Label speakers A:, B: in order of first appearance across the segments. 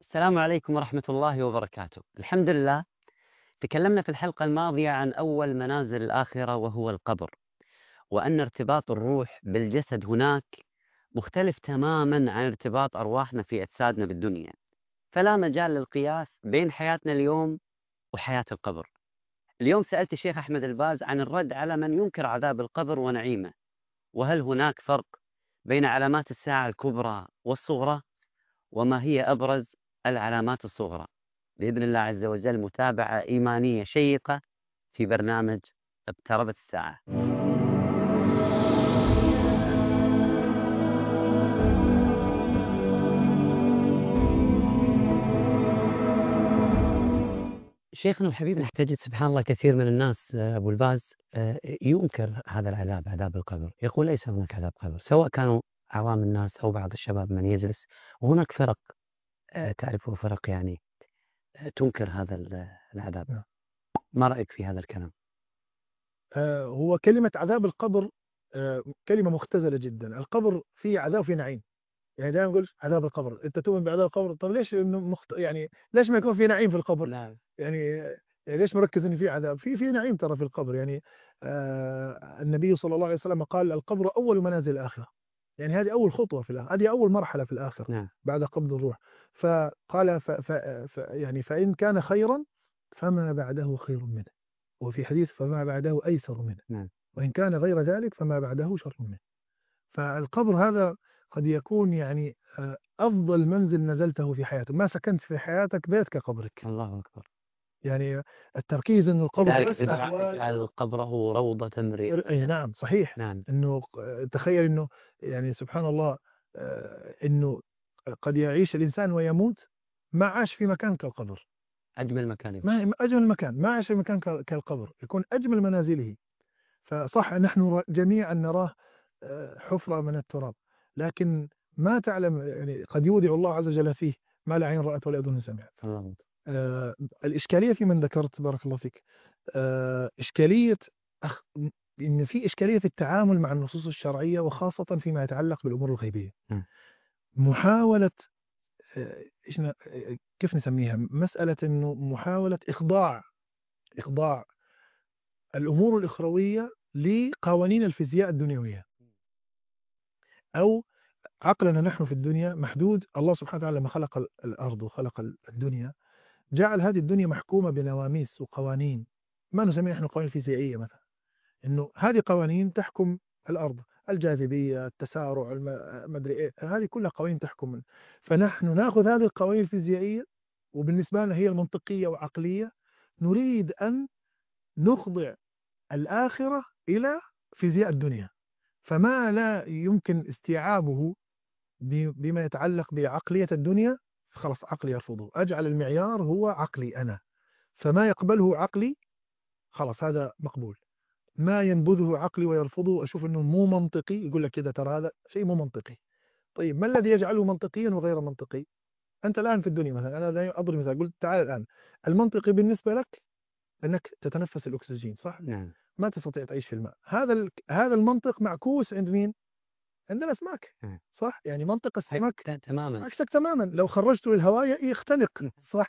A: السلام عليكم ورحمة الله وبركاته. الحمد لله، تكلمنا في الحلقة الماضية عن أول منازل الآخرة وهو القبر، وأن ارتباط الروح بالجسد هناك مختلف تماما عن ارتباط أرواحنا في أجسادنا بالدنيا، فلا مجال للقياس بين حياتنا اليوم وحياة القبر. اليوم سألت الشيخ أحمد الباز عن الرد على من ينكر عذاب القبر ونعيمه، وهل هناك فرق بين علامات الساعة الكبرى والصغرى؟ وما هي أبرز العلامات الصغرى؟ بإذن الله عز وجل متابعة إيمانية شيقة في برنامج اقتربت الساعة. شيخنا وحبيبنا، تجد سبحان الله كثير من الناس أبو الباز ينكر هذا العذاب، عذاب القبر، يقول ليس هناك عذاب قبر، سواء كانوا عوام الناس أو بعض الشباب من يجلس. وهناك فرق تعرفوا فرق يعني تنكر هذا العذاب.
B: نعم.
A: ما رأيك في هذا الكلام؟
B: هو كلمة عذاب القبر كلمة مختزلة جدا. القبر فيه عذاب وفيه نعيم. يعني دائما يقول عذاب القبر، انت تؤمن بعذاب القبر، طب ليش انه يعني ليش ما يكون في نعيم في القبر؟
A: نعم.
B: يعني ليش مركز ان في عذاب؟ في نعيم ترى في القبر. يعني النبي صلى الله عليه وسلم قال القبر اول منازل الاخره. يعني هذه اول خطوه في الاخره، هذه اول مرحله في الاخره
A: نعم.
B: بعد قبض الروح. فقال يعني فان كان خيرا فما بعده خير منه، وفي حديث فما بعده ايسر منه،
A: نعم.
B: وان كان غير ذلك فما بعده شر منه. فالقبر هذا قد يكون يعني أفضل منزل نزلته في حياتك. ما سكنت في حياتك بيت كقبرك.
A: الله أكبر.
B: يعني التركيز أنه القبر
A: ذلك
B: بس أحوال.
A: اجعل قبره روضة من رياض.
B: أي نعم صحيح.
A: نعم.
B: أنه تخيل أنه يعني سبحان الله أنه قد يعيش الإنسان ويموت ما عاش في مكان كالقبر.
A: أجمل مكان يمكن.
B: ما أجمل مكان، ما عاش في مكان كالقبر، يكون أجمل منازله. فصح نحن جميعا نراه حفرة من التراب، لكن ما تعلم يعني قد يودع الله عز وجل فيه ما لا عين رأت ولا أذن سمعت.
A: الله.
B: آه، الإشكالية في من ذكرت بارك الله فيك إشكالية إن في إشكالية في التعامل مع النصوص الشرعية، وخاصة فيما يتعلق بالأمور الغيبية.
A: نعم.
B: محاولة كيف نسميها، مسألة إنه محاولة إخضاع الأمور الأخروية لقوانين الفيزياء الدنيوية. أو عقلنا نحن في الدنيا محدود. الله سبحانه وتعالى لما خلق الأرض وخلق الدنيا جعل هذه الدنيا محكومة بنواميس وقوانين، ما نسميها نحن القوانين الفيزيائية مثلا. إنه هذه قوانين تحكم الأرض، الجاذبية، التسارع، مدري إيه، هذه كلها قوانين تحكم. فنحن نأخذ هذه القوانين الفيزيائية وبالنسبة لنا هي المنطقية وعقلية. نريد أن نخضع الآخرة إلى فيزياء الدنيا، فما لا يمكن استيعابه بما يتعلق بعقلية الدنيا خلاص عقلي يرفضه. أجعل المعيار هو عقلي أنا، فما يقبله عقلي خلاص هذا مقبول. ما ينبذه عقلي ويرفضه أشوف أنه مو منطقي، يقول لك كذا ترى هذا شيء مو منطقي. طيب ما الذي يجعله منطقيا وغير منطقي؟ أنت الآن في الدنيا مثلا، أنا لا أضرب مثال، قلت تعال الآن المنطقي بالنسبة لك أنك تتنفس الأكسجين، صح؟
A: نعم.
B: ما تستطيع تعيش في الماء. هذا المنطق معكوس عند مين؟ عند الأسماك،
A: نعم.
B: صح؟ يعني منطق السمك
A: تماما.
B: عكسك تماما، لو خرجته للهواء يختنق، صح؟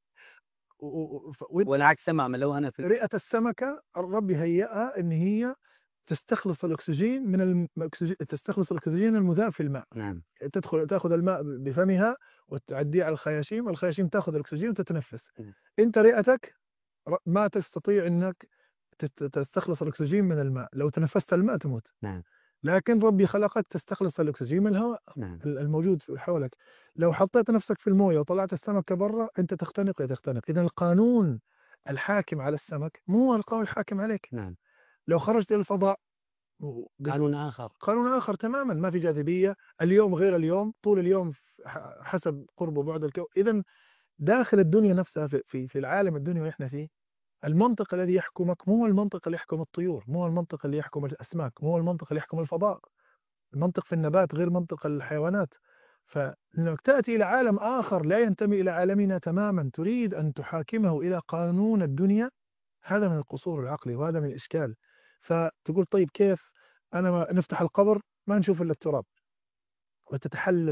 A: والعكس تماما لو أنا في
B: رئة السمكة الرب هيئها إن هي تستخلص الأكسجين تستخلص الأكسجين المذاب في الماء.
A: نعم.
B: تأخذ الماء بفمها وتعديه على الخياشيم، والخياشيم تأخذ الأكسجين وتتنفس.
A: نعم.
B: أنت رئتك ما تستطيع إنك تستخلص الأكسجين من الماء، لو تنفست الماء تموت.
A: نعم.
B: لكن ربي خلقك تستخلص الأكسجين من الهواء
A: نعم.
B: الموجود حولك. لو حطيت نفسك في المويه وطلعت السمكة برا أنت تختنق يا تختنق. إذا القانون الحاكم على السمك مو هو القانون الحاكم عليك.
A: نعم.
B: لو خرجت إلى الفضاء
A: قانون آخر.
B: قانون آخر تماما، ما في جاذبية، اليوم غير اليوم، طول اليوم حسب قرب وبعد الكون. إذا داخل الدنيا نفسها في العالم الدنيا اللي احنا فيه، المنطق الذي يحكمك مو هو المنطق اللي يحكم الطيور، مو هو المنطق اللي يحكم الأسماك، مو هو المنطق اللي يحكم الفضاء. المنطق في النبات غير منطق الحيوانات. فإنك تأتي إلى عالم آخر لا ينتمي إلى عالمنا تماما تريد أن تحاكمه إلى قانون الدنيا، هذا من القصور العقلي وهذا من الإشكال. فتقول طيب كيف أنا ما نفتح القبر ما نشوف إلا التراب، وتتحلل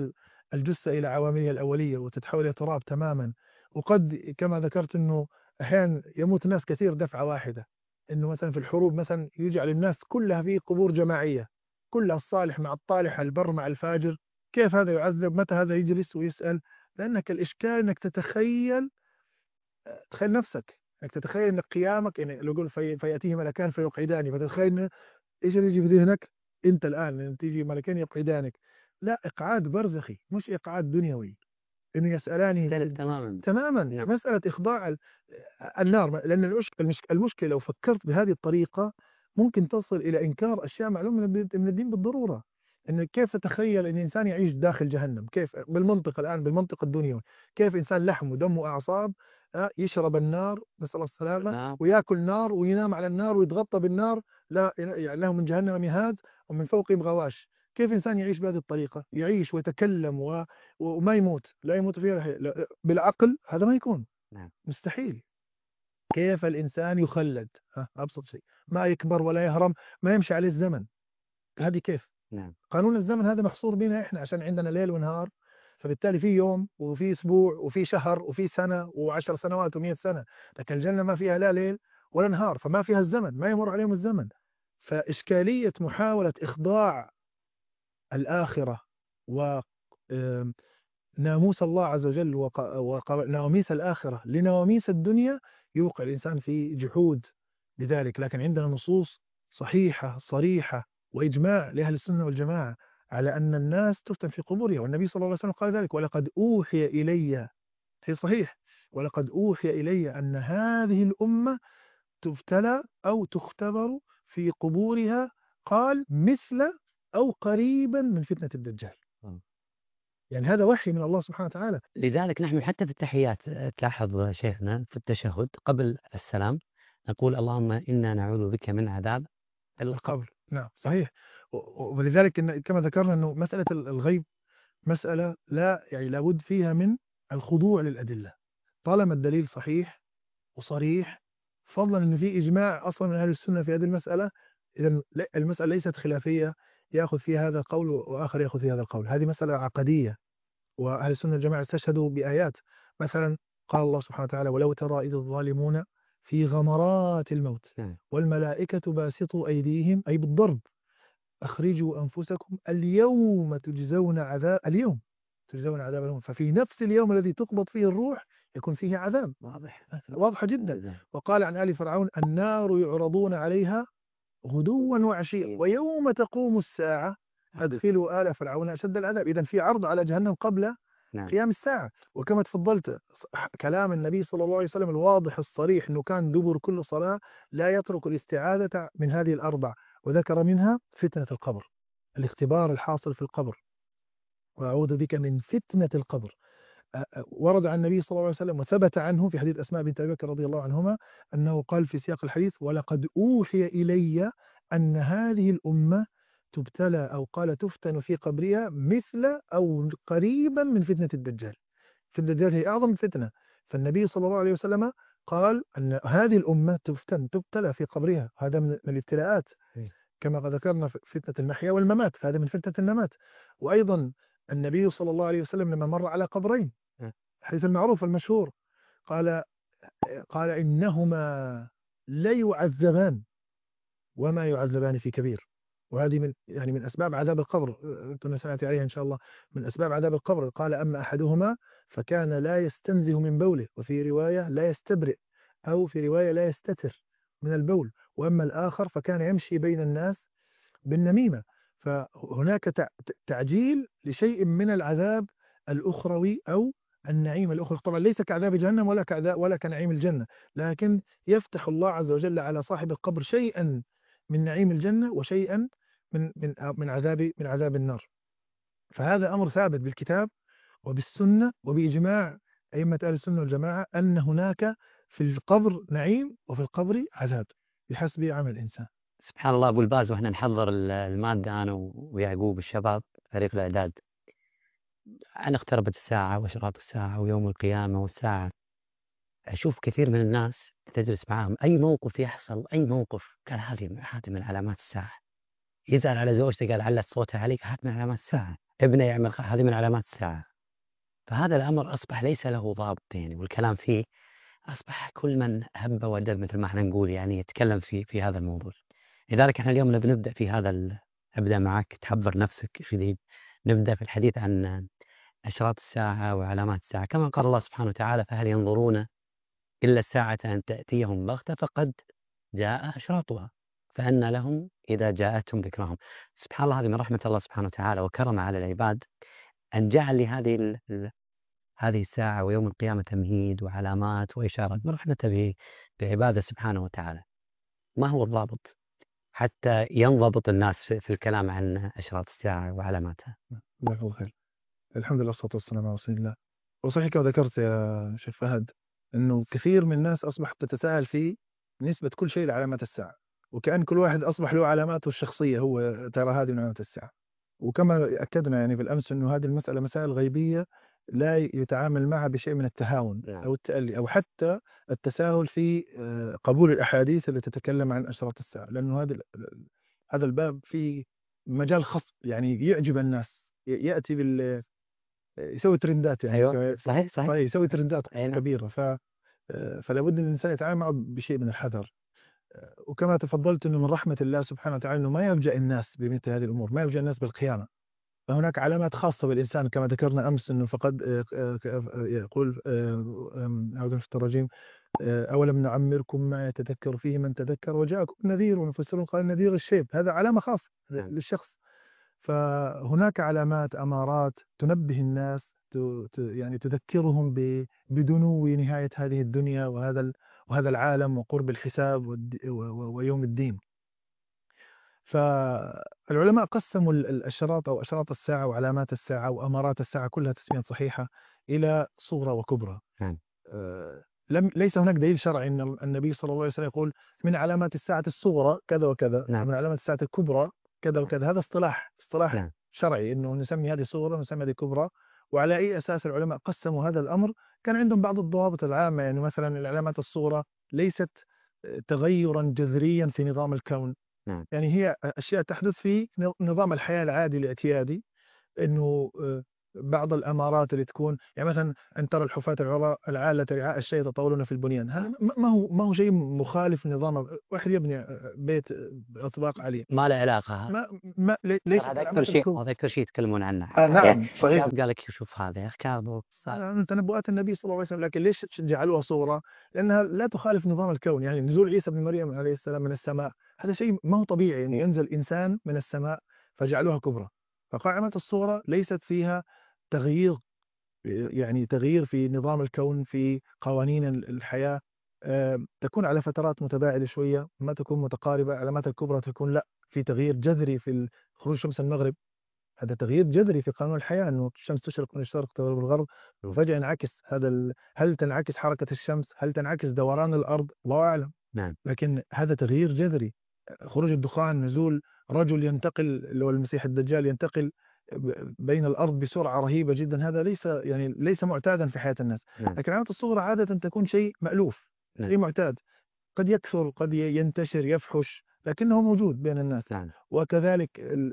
B: الجثة إلى عواملها الأولية وتتحول إلى تراب تماما. وقد كما ذكرت أنه أحيانا يموت ناس كثير دفعة واحدة، أنه مثلا في الحروب مثلا يجعل الناس كلها في قبور جماعية، كلها الصالح مع الطالح، البر مع الفاجر. كيف هذا يعذب؟ متى هذا يجلس ويسأل؟ لأنك الإشكال أنك تتخيل، تخيل نفسك انك تتخيل ان قيامك، يعني لو يقول فياتيه ملكان فيقعداني، فتتخيل ايش اللي يجي في ذهنك انت الان ان تيجي ملكين يقعدانك؟ لا، اقعاد برزخي مش اقعاد دنيوي، انه يسالانه
A: مختلف تماما.
B: تماما.
A: نعم.
B: مساله اخضاع النار، لان المشكله لو فكرت بهذه الطريقه ممكن تصل الى انكار اشياء معلومه من الدين بالضروره. ان كيف تتخيل ان انسان يعيش داخل جهنم؟ كيف بالمنطق الان، بالمنطق الدنيوي، كيف انسان لحم ودم واعصاب يشرب النار، نسال الله السلامه،
A: نعم.
B: وياكل نار وينام على النار ويتغطى بالنار، لا يعني له من جهنم مهاد ومن فوقهم غواش. كيف انسان يعيش بهذه الطريقه، يعيش ويتكلم وما يموت، لا يموت فيها بالعقل؟ هذا ما يكون،
A: نعم.
B: مستحيل. كيف الإنسان يخلد؟ أبسط شيء، ما يكبر ولا يهرم، ما يمشي عليه الزمن. هذه كيف؟
A: نعم.
B: قانون الزمن هذا محصور بنا إحنا عشان عندنا ليل ونهار، فبالتالي في يوم وفي أسبوع وفي شهر وفي سنة وعشر سنوات ومئة سنة. لكن الجنة ما فيها لا ليل ولا نهار، فما فيها الزمن، ما يمر عليهم الزمن. فإشكالية محاولة إخضاع الآخرة و ناموس الله عز وجل ونواميس الآخرة لنواميس الدنيا يوقع الإنسان في جحود لذلك. لكن عندنا نصوص صحيحة صريحة وإجماع لأهل السنة والجماعة على أن الناس تفتن في قبورها، والنبي صلى الله عليه وسلم قال ذلك: ولقد أوحي إلي، في صحيح، ولقد أوحي إلي أن هذه الأمة تبتلى أو تختبر في قبورها، قال مثل أو قريبا من فتنة الدجال. يعني هذا وحي من الله سبحانه وتعالى.
A: لذلك نحن حتى في التحيات تلاحظ شيخنا في التشهد قبل السلام نقول اللهم إنا نعوذ بك من عذاب القبر.
B: القبر، نعم صحيح. ولذلك كما ذكرنا أنه مسألة الغيب مسألة لا يعني لابد فيها من الخضوع للأدلة، طالما الدليل صحيح وصريح، فضلا أنه في إجماع أصلا من أهل السنة في هذه المسألة. إذا المسألة ليست خلافية يأخذ فيها هذا القول وآخر يأخذ فيها هذا القول، هذه مسألة عقدية. وأهل السنة الجماعة استشهدوا بآيات، مثلا قال الله سبحانه وتعالى: ولو ترى إذ الظالمون في غمرات الموت
A: نعم.
B: والملائكة باسطوا أيديهم، أي بالضرب: أخرجوا أنفسكم اليوم تجزون عذاب اليوم تجزون عذاب اليوم. ففي نفس اليوم الذي تقبض فيه الروح يكون فيه عذاب،
A: واضح.
B: واضحة جدا. وقال عن آل فرعون: النار يعرضون عليها غدوا وعشيا ويوم تقوم الساعة أدخلوا آل فرعون أشد العذاب. إذن في عرض على جهنم قبل
A: نعم.
B: قيام الساعة. وكما تفضلت، كلام النبي صلى الله عليه وسلم الواضح الصريح أنه كان دبر كل صلاة لا يترك الاستعاذة من هذه الأربع، وذكر منها فتنة القبر، الاختبار الحاصل في القبر، وأعوذ بك من فتنة القبر. ورد عن النبي صلى الله عليه وسلم وثبت عنه في حديث أسماء بنت أبي بكر رضي الله عنهما أنه قال في سياق الحديث: ولقد أوحي إلي أن هذه الأمة تبتلى، أو قال تفتن في قبرها مثل أو قريبا من فتنة الدجال. فتنة الدجال هي أعظم فتنة، فالنبي صلى الله عليه وسلم قال أن هذه الأمة تبتلى في قبرها، هذا من الابتلاءات. كما قد ذكرنا فتنة المحيا والممات، فهذا من فتنة الممات. وأيضا النبي صلى الله عليه وسلم لما مر على قبرين، الحديث المعروف المشهور، قال إنهما لا يعذبان وما يعذبان في كبير. وهذه من أسباب عذاب القبر، كنا سنأتي عليها إن شاء الله. من أسباب عذاب القبر قال: أما أحدهما فكان لا يستنزه من بوله، وفي رواية لا يستبرئ، أو في رواية لا يستتر من البول، وأما الآخر فكان يمشي بين الناس بالنميمة. فهناك تعجيل لشيء من العذاب الأخروي أو النعيم الأخروي، طبعا ليس كعذاب جهنم ولا كنعيم الجنة، لكن يفتح الله عز وجل على صاحب القبر شيئا من نعيم الجنة وشيئا من عذاب النار. فهذا أمر ثابت بالكتاب وبالسنة وبإجماع أئمة أهل السنة والجماعة أن هناك في القبر نعيم وفي القبر عذاب بحسب عمل الإنسان.
A: سبحان الله أبو الباز، وإحنا نحضر المادة أنا ويعقوب الشباب فريق الإعداد عن اقتربت الساعة وأشراط الساعة ويوم القيامة والساعة. أشوف كثير من الناس تجلس معاهم أي موقف يحصل، أي موقف قال هذه من علامات الساعة. يزعل على زوجته قال علت صوتها عليك، هات من علامات الساعة. ابنه يعمل هذه من علامات الساعة. فهذا الأمر أصبح ليس له ضابط يعني، والكلام فيه أصبح كل من هب ودب مثل ما احنا نقول يعني يتكلم في هذا الموضوع. لذلك احنا اليوم بنبدأ في هذا أبدأ معك تحضر نفسك شديد. نبدأ في الحديث عن أشراط الساعة وعلامات الساعة، كما قال الله سبحانه وتعالى: فهل ينظرون إلا الساعة أن تأتيهم بغتة فقد جاء أشراطها فأنى لهم إذا جاءتهم ذكرهم. سبحان الله، هذه من رحمة الله سبحانه وتعالى وكرم على العباد أن جعل لهذه هذه الساعة ويوم القيامة تمهيد وعلامات وإشارات من رحمته بعباده سبحانه وتعالى. ما هو الضابط حتى ينضبط الناس في الكلام عن أشراط الساعة وعلاماتها؟
B: جزاك الله خير. الحمد لله والصلاة والسلام على رسول الله. وصحيح كما ذكرت يا شيخ فهد أنه كثير من الناس أصبحت تتساهل في نسبة كل شيء لعلامات الساعة، وكأن كل واحد أصبح له علاماته الشخصية، هو ترى هذه من علامات الساعة. وكما أكدنا يعني بالأمس أنه هذه المسألة مسائل غيبية لا يتعامل معها بشيء من التهاون
A: نعم.
B: أو التألي أو حتى التساهل في قبول الأحاديث التي تتكلم عن أشراط الساعة، لأنه هذا الباب فيه مجال خاص يعني يعجب الناس، يأتي يسوي ترندات يعني
A: أيوة صحيح صحيح.
B: يسوي ترندات
A: أي نعم.
B: كبيرة. فلا بد ان الانسان يتعامل معه بشيء من الحذر. وكما تفضلت انه من رحمة الله سبحانه وتعالى انه ما يفجأ الناس بمثل هذه الامور، ما يفجأ الناس بالقيامة. فهناك علامات خاصة بالانسان كما ذكرنا امس انه فقد يقول اعوذ بالله من الشيطان الرجيم: اولم نعمركم ما يتذكر فيه من تذكر وجاءكم النذير. والمفسرون قال النذير الشيب، هذا علامة خاصة
A: نعم.
B: للشخص. فهناك علامات أمارات تنبه الناس، يعني تذكرهم بدنو نهاية هذه الدنيا وهذا العالم وقرب الحساب ويوم الدين. فالعلماء قسموا الأشراط أو أشراط الساعة وعلامات الساعة وأمارات الساعة كلها تسمية صحيحة إلى صغرى وكبرى.
A: نعم.
B: ليس هناك دليل شرعي أن النبي صلى الله عليه وسلم يقول من علامات الساعة الصغرى كذا وكذا
A: نعم.
B: ومن علامات الساعة الكبرى كذا وكذا. هذا اصطلاح
A: نعم.
B: شرعي أنه نسمي هذه صغرى ونسمي هذه كبرى. وعلى أي أساس العلماء قسموا هذا الأمر؟ كان عندهم بعض الضوابط العامة، يعني مثلا العلامات الصغرى ليست تغيرا جذريا في نظام الكون،
A: نعم.
B: يعني هي أشياء تحدث في نظام الحياة العادي الاعتيادي. انه بعض الامارات اللي تكون يعني مثلا ان ترى الحفاة العالة رعاء الشيء يتطاولون في البنيان، هذا ما هو شيء مخالف لنظام واحد يبني بيت باطباق عالية.
A: ما له علاقة.
B: ليس
A: هذا أكثر شيء، هذا أكثر شيء يتكلمون عنه.
B: نعم صحيح.
A: قال لك شوف هذا يا أخي كاظم
B: تنبؤات النبي صلى الله عليه وسلم، لكن ليش جعلوها صورة؟ لأنها لا تخالف نظام الكون. يعني نزول عيسى بن مريم عليه السلام من السماء هذا شيء ما هو طبيعي، يعني ينزل إنسان من السماء فجعلوها كبرى. فقائمة الصورة ليست فيها تغيير، يعني تغيير في نظام الكون في قوانين الحياة. تكون على فترات متباعدة شوية، ما تكون متقاربة. علامات الكبرى تكون لا، في تغيير جذري في خروج شمس المغرب. هذا تغيير جذري في قانون الحياة، أنه الشمس تشرق من الشرق تغرب الغرب وفجأة ينعكس هل تنعكس حركة الشمس؟ هل تنعكس دوران الأرض؟ الله أعلم.
A: نعم.
B: لكن هذا تغيير جذري. خروج الدخان، نزول رجل ينتقل اللي هو المسيح الدجال ينتقل بين الأرض بسرعة رهيبة جدا، هذا ليس معتادا في حياة الناس.
A: نعم.
B: لكن العلامات الصغرى عادة تكون شيء مألوف،
A: نعم.
B: شيء معتاد، قد يكثر قد ينتشر يفحش لكنه موجود بين الناس.
A: نعم.
B: وكذلك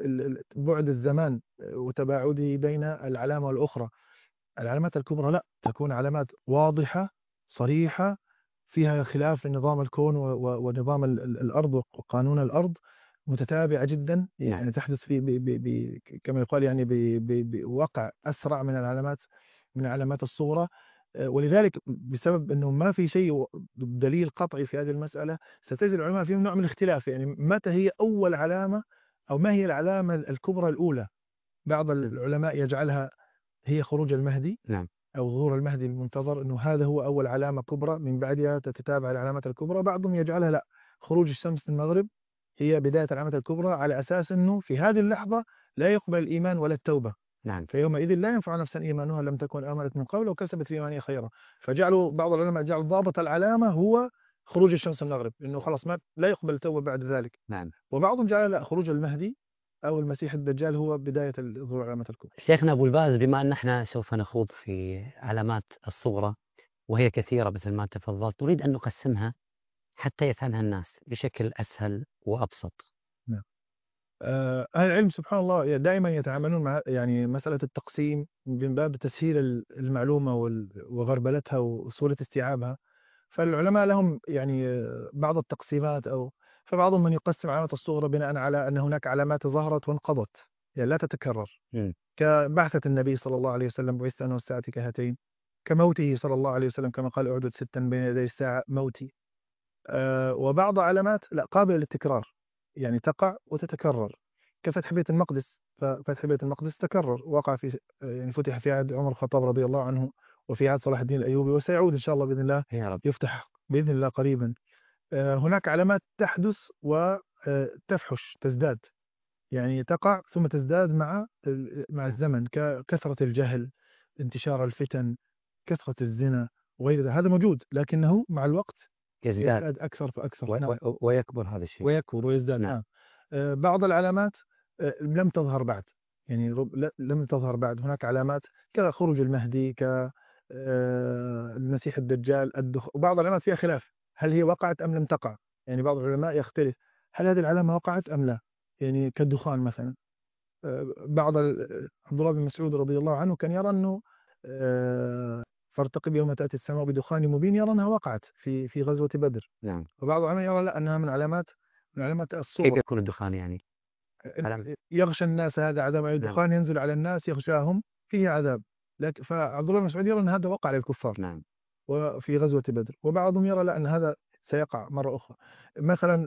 B: بعد الزمان وتباعده بين العلامة والأخرى. العلامات الكبرى لا، تكون علامات واضحة صريحة فيها خلاف لنظام الكون ونظام الأرض وقانون الأرض، متتابعة جدا، يعني تحدث في كما يقال يعني بوقع أسرع من علامات الصورة. ولذلك بسبب أنه ما في شيء دليل قطعي في هذه المسألة، ستجد العلماء فيهم نوع من الاختلاف. يعني متى هي أول علامة أو ما هي العلامة الكبرى الأولى؟ بعض العلماء يجعلها هي خروج المهدي
A: نعم.
B: أو ظهور المهدي المنتظر، أنه هذا هو أول علامة كبرى، من بعدها تتتابع العلامات الكبرى. بعضهم يجعلها لا، خروج الشمس من المغرب هي بداية العلامات الكبرى، على أساس أنه في هذه اللحظة لا يقبل الإيمان ولا التوبة.
A: نعم.
B: فيومئذ لا ينفع نفسا إيمانها لم تكن آمنت من قبل وكسبت في إيمانها خيرا. فجعلوا بعض العلماء جعلوا ضابط العلامة هو خروج الشمس من المغرب، أنه خلاص ما لا يقبل التوبة بعد ذلك.
A: نعم.
B: وبعضهم جعل لا، خروج المهدي أو المسيح الدجال هو بداية ظهور العلامات الكبرى.
A: شيخنا أبو الباز، بما أن احنا سوف نخوض في علامات الصغرى وهي كثيرة مثل ما تفضلت، نريد أن نقسمها حتى يفهمها الناس بشكل أسهل وأبسط.
B: نعم. أهل العلم سبحان الله دائما يتعاملون مع يعني مسألة التقسيم من باب تسهيل المعلومة وغربلتها وسهولة استيعابها. فالعلماء لهم يعني بعض التقسيمات، فبعضهم من يقسم علامات الصغرى بناء على أن هناك علامات ظهرت وانقضت يعني لا تتكرر،
A: مم.
B: كبعثة النبي صلى الله عليه وسلم بعثت أنا والساعة كهاتين، كموته صلى الله عليه وسلم كما قال أعدد ستا بين يدي الساعة موتي. وبعض علامات لا قابلة للتكرار يعني تقع وتتكرر، كفتح بيت المقدس. ففتح بيت المقدس تكرر، وقع في يعني فتح في عهد عمر الخطاب رضي الله عنه وفي عهد صلاح الدين الأيوبي، وسيعود إن شاء الله بإذن الله
A: يا رب.
B: يفتح بإذن الله قريبا. هناك علامات تحدث وتفحش تزداد، يعني تقع ثم تزداد مع الزمن، ككثرة الجهل، انتشار الفتن، كثرة الزنا وغير ذلك. هذا موجود لكنه مع الوقت
A: يزداد
B: يزداد أكثر فأكثر. نعم.
A: ويكبر هذا الشيء.
B: ويكبر ويزداد.
A: نعم.
B: نعم. بعض العلامات لم تظهر بعد، يعني لم تظهر بعد. هناك علامات كخروج المهدي، المسيح الدجال، وبعض العلامات فيها خلاف هل هي وقعت أم لم تقع. يعني بعض العلماء يختلف هل هذه العلامة وقعت أم لا، يعني كالدخان مثلا. عبد الله بن مسعود رضي الله عنه كان يرى أنه فارتقب يوم تأتي السماء بدخان مبين، يرى أنها وقعت في غزوة بدر.
A: نعم.
B: وبعض العلماء يرى لا، أنها من علامات
A: كيف
B: الصغرى.
A: يكون الدخان يعني؟ علامة.
B: يغشى الناس هذا عذاب، أي
A: نعم.
B: دخان ينزل على الناس يغشاهم فيه عذاب. لكن فعبد الله بن مسعود يرى أن هذا وقع للكفار
A: نعم.
B: وفي غزوة بدر، وبعضهم يرى لا، أن هذا سيقع مرة أخرى. مثلا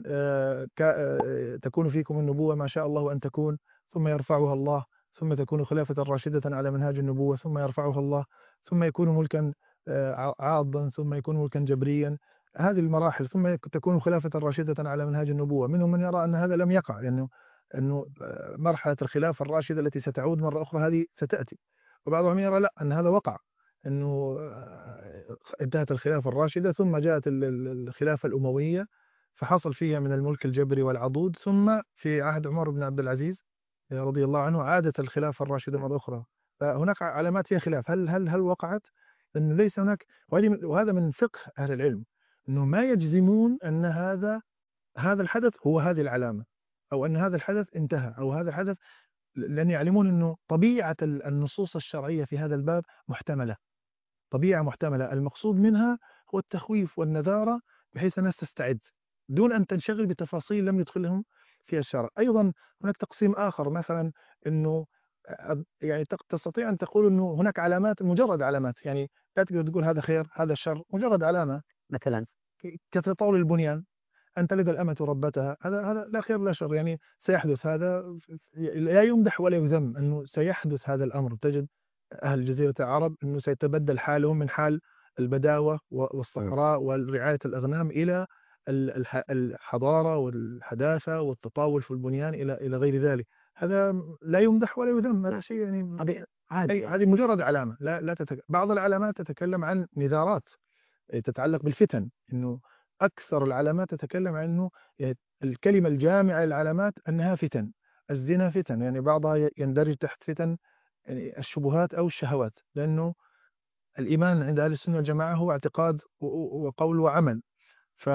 B: تكون فيكم النبوة ما شاء الله أن تكون ثم يرفعها الله، ثم تكون خلافة راشدة على منهاج النبوة ثم يرفعها الله، ثم يكون ملكا عاضا، ثم يكون ملكا جبريا. هذه المراحل ثم تكون خلافة راشدة على منهاج النبوة. منهم من يرى أن هذا لم يقع، لأنه أنه مرحلة الخلافة الراشدة التي ستعود مرة أخرى هذه ستأتي. وبعضهم يرى لا، أن هذا وقع، أنه انتهت الخلافة الراشدة ثم جاءت الخلافة الأموية، فحصل فيها من الملك الجبري والعضوض، ثم في عهد عمر بن عبد العزيز رضي الله عنه عادت الخلافة الراشدة مرة أخرى. فهناك علامات فيها خلاف هل وقعت، أنه ليس هناك. وهذا من فقه أهل العلم، أنه ما يجزمون أن هذا الحدث هو هذه العلامة، أو أن هذا الحدث انتهى، أو هذا الحدث، لأن يعلمون أنه طبيعة النصوص الشرعية في هذا الباب محتملة، طبيعة محتملة، المقصود منها هو التخويف والنذارة بحيث الناس تستعد دون أن تنشغل بتفاصيل لم يدخلهم فيها الشرع. أيضا هناك تقسيم آخر، مثلا أنه يعني تستطيع أن تقول أنه هناك علامات، مجرد علامات، يعني لا تقدر تقول هذا خير هذا شر، مجرد علامة.
A: مثلا.
B: كتطاول البنيان، أن تلد الأمة ربتها، هذا لا خير لا شر، يعني سيحدث هذا، لا يمدح ولا يذم أنه سيحدث هذا الأمر. تجد أهل جزيرة العرب أنه سيتبدل حالهم من حال البداوة والصحراء ورعاية الأغنام إلى الحضارة والحداثة والتطاول في البنيان إلى غير ذلك. هذا لا يمدح ولا يذم، هذا شيء يعني
A: عادي.
B: هذه مجرد علامة. بعض العلامات تتكلم عن نذارات تتعلق بالفتن، انه اكثر العلامات تتكلم عن انه الكلمه الجامعه للعلامات انها فتن. الزنا فتن، يعني بعضها يندرج تحت فتن يعني الشبهات او الشهوات، لانه الايمان عند اهل السنه والجماعه هو اعتقاد وقول وعمل. ف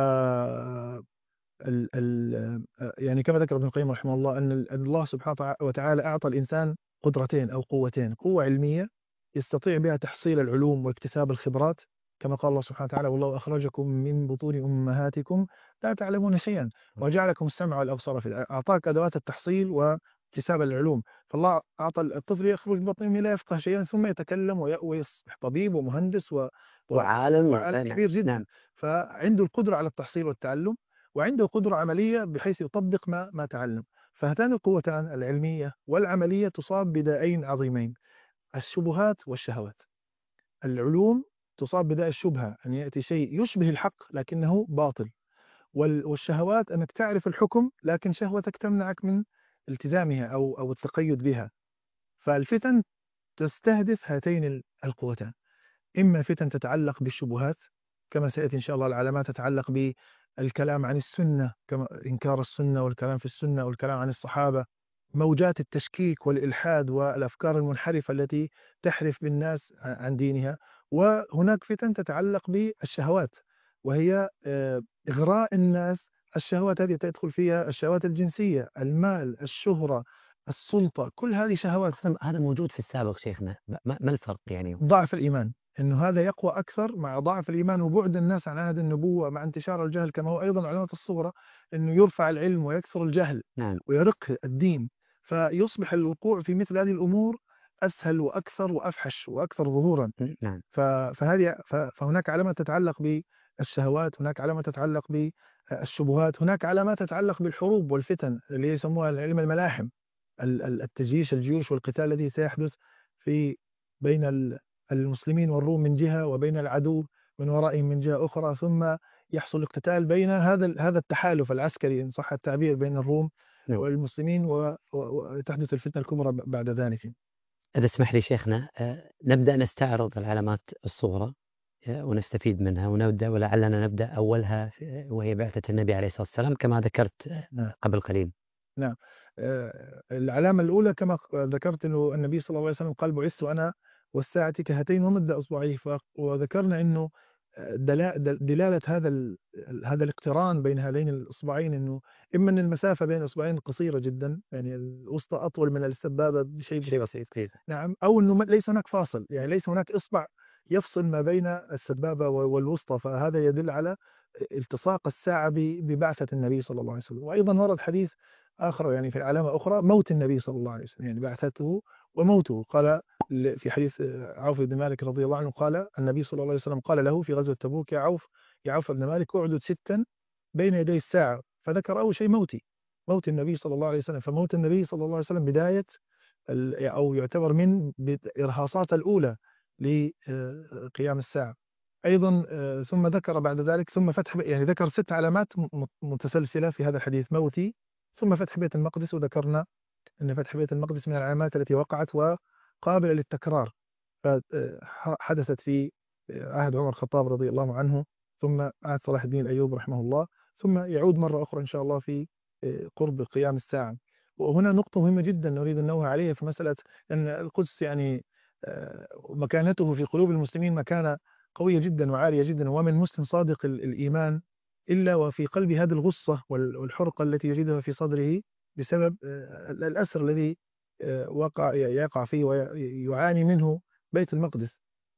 B: يعني كما ذكر ابن القيم رحمه الله أن الله سبحانه وتعالى أعطى الإنسان قدرتين أو قوتين: قوة علمية يستطيع بها تحصيل العلوم واكتساب الخبرات، كما قال الله سبحانه وتعالى: والله أخرجكم من بطون أمهاتكم لا تعلمون شيئا وجعلكم السمع والأبصار. أعطاك أدوات التحصيل واكتساب العلوم. فالله أعطى الطفل يخرج من بطنه لا يفقه شيئا ثم يتكلم ويصبح طبيب ومهندس
A: وعالم
B: وعالم كبير جدا.
A: نعم.
B: فعنده القدرة على التحصيل والتعلم، وعنده قدرة عملية بحيث يطبق ما تعلم. فهاتان القوتان العلمية والعملية تصاب بدائين عظيمين: الشبهات والشهوات. العلوم تصاب بداء الشبهة، أن يأتي شيء يشبه الحق لكنه باطل، والشهوات أنك تعرف الحكم لكن شهوتك تمنعك من التزامها أو التقيد بها. فالفتن تستهدف هاتين القوتان: إما فتن تتعلق بالشبهات، كما سيأتي إن شاء الله العلامات تتعلق بالكلام عن السنة، كما إنكار السنة والكلام في السنة والكلام عن الصحابة، موجات التشكيك والإلحاد والأفكار المنحرفة التي تحرف بالناس عن دينها. وهناك فتن تتعلق بالشهوات، وهي إغراء الناس الشهوات هذه تدخل فيها الشهوات الجنسية، المال، الشهرة، السلطة، كل هذه شهوات.
A: هذا موجود في السابق شيخنا، ما الفرق يعني؟
B: ضعف الإيمان، إنه هذا يقوى أكثر مع ضعف الإيمان وبعد الناس عن عهد النبوة مع انتشار الجهل، كما هو أيضا علامات الصغرى إنه يرفع العلم ويكثر الجهل
A: نعم.
B: ويرق الدين، فيصبح الوقوع في مثل هذه الأمور أسهل وأكثر وأفحش وأكثر ظهورا.
A: نعم.
B: فهناك علامات تتعلق بالشهوات، هناك علامات تتعلق بالشبهات، هناك علامات تتعلق بالحروب والفتن اللي يسموها العلم الملاحم، التجيش، الجيوش والقتال الذي سيحدث في بين المسلمين والروم من جهة، وبين العدو من ورائهم من جهة أخرى، ثم يحصل الاقتتال بين هذا التحالف العسكري إن صح التعبير بين الروم
A: نعم.
B: والمسلمين، وتحدث الفتنة الكبرى بعد ذلك.
A: إذا اسمح لي شيخنا، نبدأ نستعرض العلامات الصغرى ونستفيد منها، ونبدأ ولعلنا نبدأ أولها وهي بعثة النبي عليه الصلاة والسلام كما ذكرت
B: نعم.
A: قبل قليل.
B: نعم. العلامة الأولى كما ذكرت أنه النبي صلى الله عليه وسلم قال بعثت أنا والساعة كهاتين ومد أصبعيه، وذكرنا أنه دلالة هذا الاقتران بين هذين الإصبعين أنه إما أن المسافة بين الإصبعين قصيرة جدا، يعني الوسطى أطول من السبابة بشيء
A: بسيط.
B: نعم، أو أنه ليس هناك فاصل، يعني ليس هناك إصبع يفصل ما بين السبابة والوسطى، فهذا يدل على التصاق الساعة ببعثة النبي صلى الله عليه وسلم. وأيضا ورد حديث آخر يعني في علامة أخرى موت النبي صلى الله عليه وسلم، يعني بعثته وموته. قال في حديث عوف بن مالك رضي الله عنه، قال النبي صلى الله عليه وسلم قال له في غزوة تبوك يا عوف بن مالك اعدد 6 بين يدي الساعة، فذكر أول شيء موت النبي صلى الله عليه وسلم. فموت النبي صلى الله عليه وسلم بداية أو يعتبر من الإرهاصات الأولى لقيام الساعة. أيضا ثم ذكر بعد ذلك ثم فتح، يعني ذكر 6 علامات متسلسلة في هذا الحديث: موتي، ثم فتح بيت المقدس، وذكرنا أن فتح بيت المقدس من العلامات التي وقعت وقابلة للتكرار، فحدثت في عهد عمر الخطاب رضي الله عنه، ثم عهد صلاح الدين الأيوب رحمه الله، ثم يعود مرة أخرى إن شاء الله في قرب قيام الساعة. وهنا نقطة مهمة جدا نريد أن ننوه عليها في مسألة أن القدس يعني مكانته في قلوب المسلمين مكانة قوية جدا وعالية جدا، ومن مسلم صادق الإيمان إلا وفي قلبه هذه الغصة والحرقة التي يجدها في صدره بسبب الأسر الذي يقع فيه ويعاني منه بيت المقدس.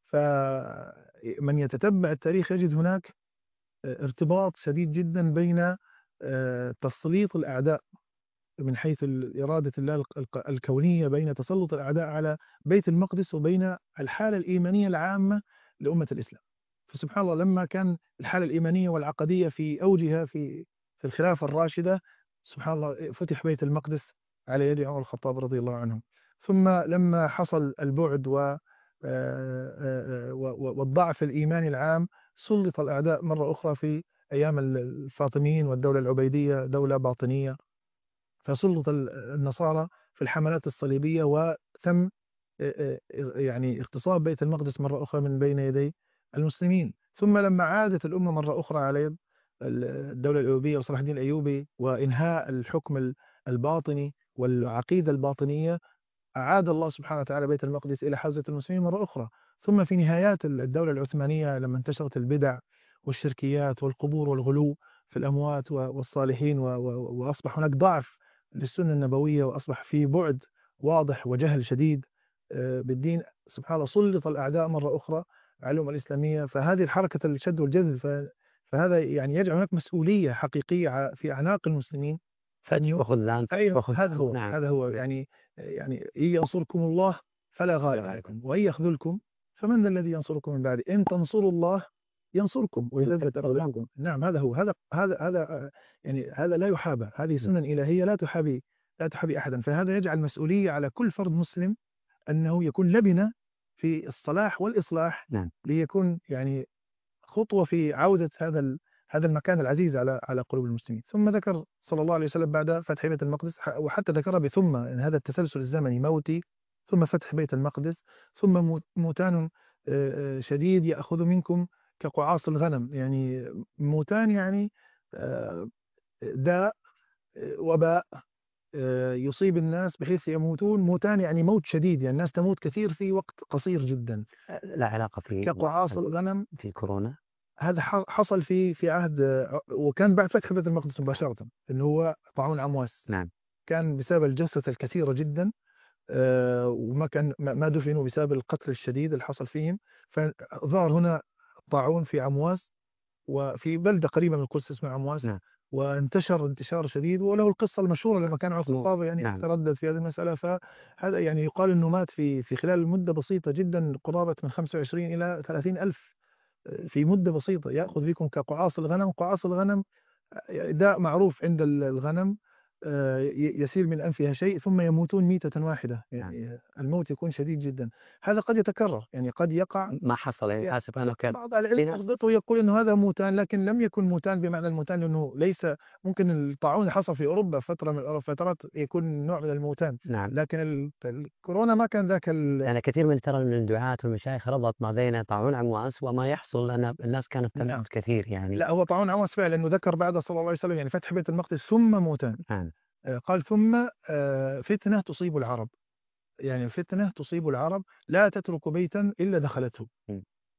B: فمن يتتبع التاريخ يجد هناك ارتباط شديد جدا بين تسليط الأعداء من حيث إرادة الله الكونية، بين تسلط الأعداء على بيت المقدس وبين الحالة الإيمانية العامة لأمة الإسلام. فسبحان الله لما كان الحالة الإيمانية والعقدية في أوجها في الخلافة الراشدة، سبحان الله فتح بيت المقدس على يد عمر الخطاب رضي الله عنه. ثم لما حصل البعد والضعف الإيماني العام، سلط الأعداء مرة أخرى في أيام الفاطميين والدولة العبيدية، دولة باطنية، فسلط النصارى في الحملات الصليبية، وتم يعني اغتصاب بيت المقدس مرة أخرى من بين يدي المسلمين. ثم لما عادت الأمة مرة أخرى على يد الدولة الأيوبية وصلاح الدين الأيوبي وإنهاء الحكم الباطني والعقيدة الباطنية، أعاد الله سبحانه وتعالى بيت المقدس إلى حوزة المسلمين مرة أخرى. ثم في نهايات الدولة العثمانية لما انتشرت البدع والشركيات والقبور والغلو في الأموات والصالحين، وأصبح هناك ضعف للسنة النبوية، وأصبح في بعد واضح وجهل شديد بالدين، سبحان الله سلط الأعداء مرة أخرى على الأمة الإسلامية. فهذه الحركة الشد والجذب، فهذا يعني يجعل هناك مسؤولية حقيقية في أعناق المسلمين.
A: وخذلان.
B: أيوه، هذا
A: نعم.
B: هو يعني إن ينصركم الله فلا غالب عليكم، وإن يخذلكم فمن ذا الذي ينصركم من بعده، إن تنصروا الله ينصركم ويثبت أقدامكم. نعم، هذا هو، هذا يعني هذا لا يحابى، هذه سنة إلهية لا تحابي أحدا. فهذا يجعل مسؤولية على كل فرد مسلم أنه يكون لبنة في الصلاح والإصلاح،
A: نعم.
B: ليكون يعني خطوة في عودة هذا المكان العزيز على قلوب المسلمين. ثم ذكر صلى الله عليه وسلم بعد فتح بيت المقدس، وحتى ذكر بثم، يعني هذا التسلسل الزمني: موتي، ثم فتح بيت المقدس، ثم موتان شديد يأخذ منكم كقعاص الغنم. يعني موتان يعني داء، وباء يصيب الناس بحيث يموتون موتان، يعني موت شديد، يعني الناس تموت كثير في وقت قصير جدا،
A: لا علاقة في
B: كقعاص الغنم.
A: في كورونا.
B: هذا حصل في عهد وكان بعد فتح بيت المقدس مباشرة، اللي هو طاعون عمواس.
A: نعم.
B: كان بسبب الجثث الكثيرة جدا، وما كان ما دفنوا بسبب القتل الشديد اللي حصل فيهم. فظهر هنا طاعون في عمواس، وفي بلدة قريبة من القدس اسمها عمواس،
A: نعم.
B: وانتشر انتشار شديد. وله القصة المشهورة لما كان عمر الخطاب يعني
A: نعم.
B: يتردد في هذه المسألة. فهذا يعني يقال أنه مات في خلال مدة بسيطة جدا، قرابة من 25 إلى 30 ألف في مدة بسيطة. يأخذ فيكم كقعاص الغنم. قعاص الغنم داء معروف عند الغنم، يسيل من أنفها شيء ثم يموتون ميتة واحدة.
A: نعم.
B: يعني الموت يكون شديد جدا. هذا قد يتكرر، يعني قد يقع.
A: ما حصل يعني حاسب أنه كان
B: بعض أهل العلم
A: لناس.
B: أثبتوا يقول إنه هذا موتان، لكن لم يكن موتان بمعنى الموتان، لأنه ليس ممكن الطاعون اللي حصل في أوروبا فترة من الفترات يكون نوع من الموتان،
A: نعم.
B: لكن الكورونا ما كان ذاك
A: يعني كثير من ترى من الدعاة والمشايخ ربط ما بين طاعون عمواس وما يحصل، لأن الناس كانت
B: نعم.
A: تموت كثير يعني.
B: لا، هو طاعون عمواس فعلا، لأنه ذكر بعد صلى الله عليه وسلم يعني فتح بيت المقدس ثم موتان.
A: نعم.
B: قال ثم فتنة تصيب العرب، يعني فتنة تصيب العرب لا تترك بيتا إلا دخلته.
A: م.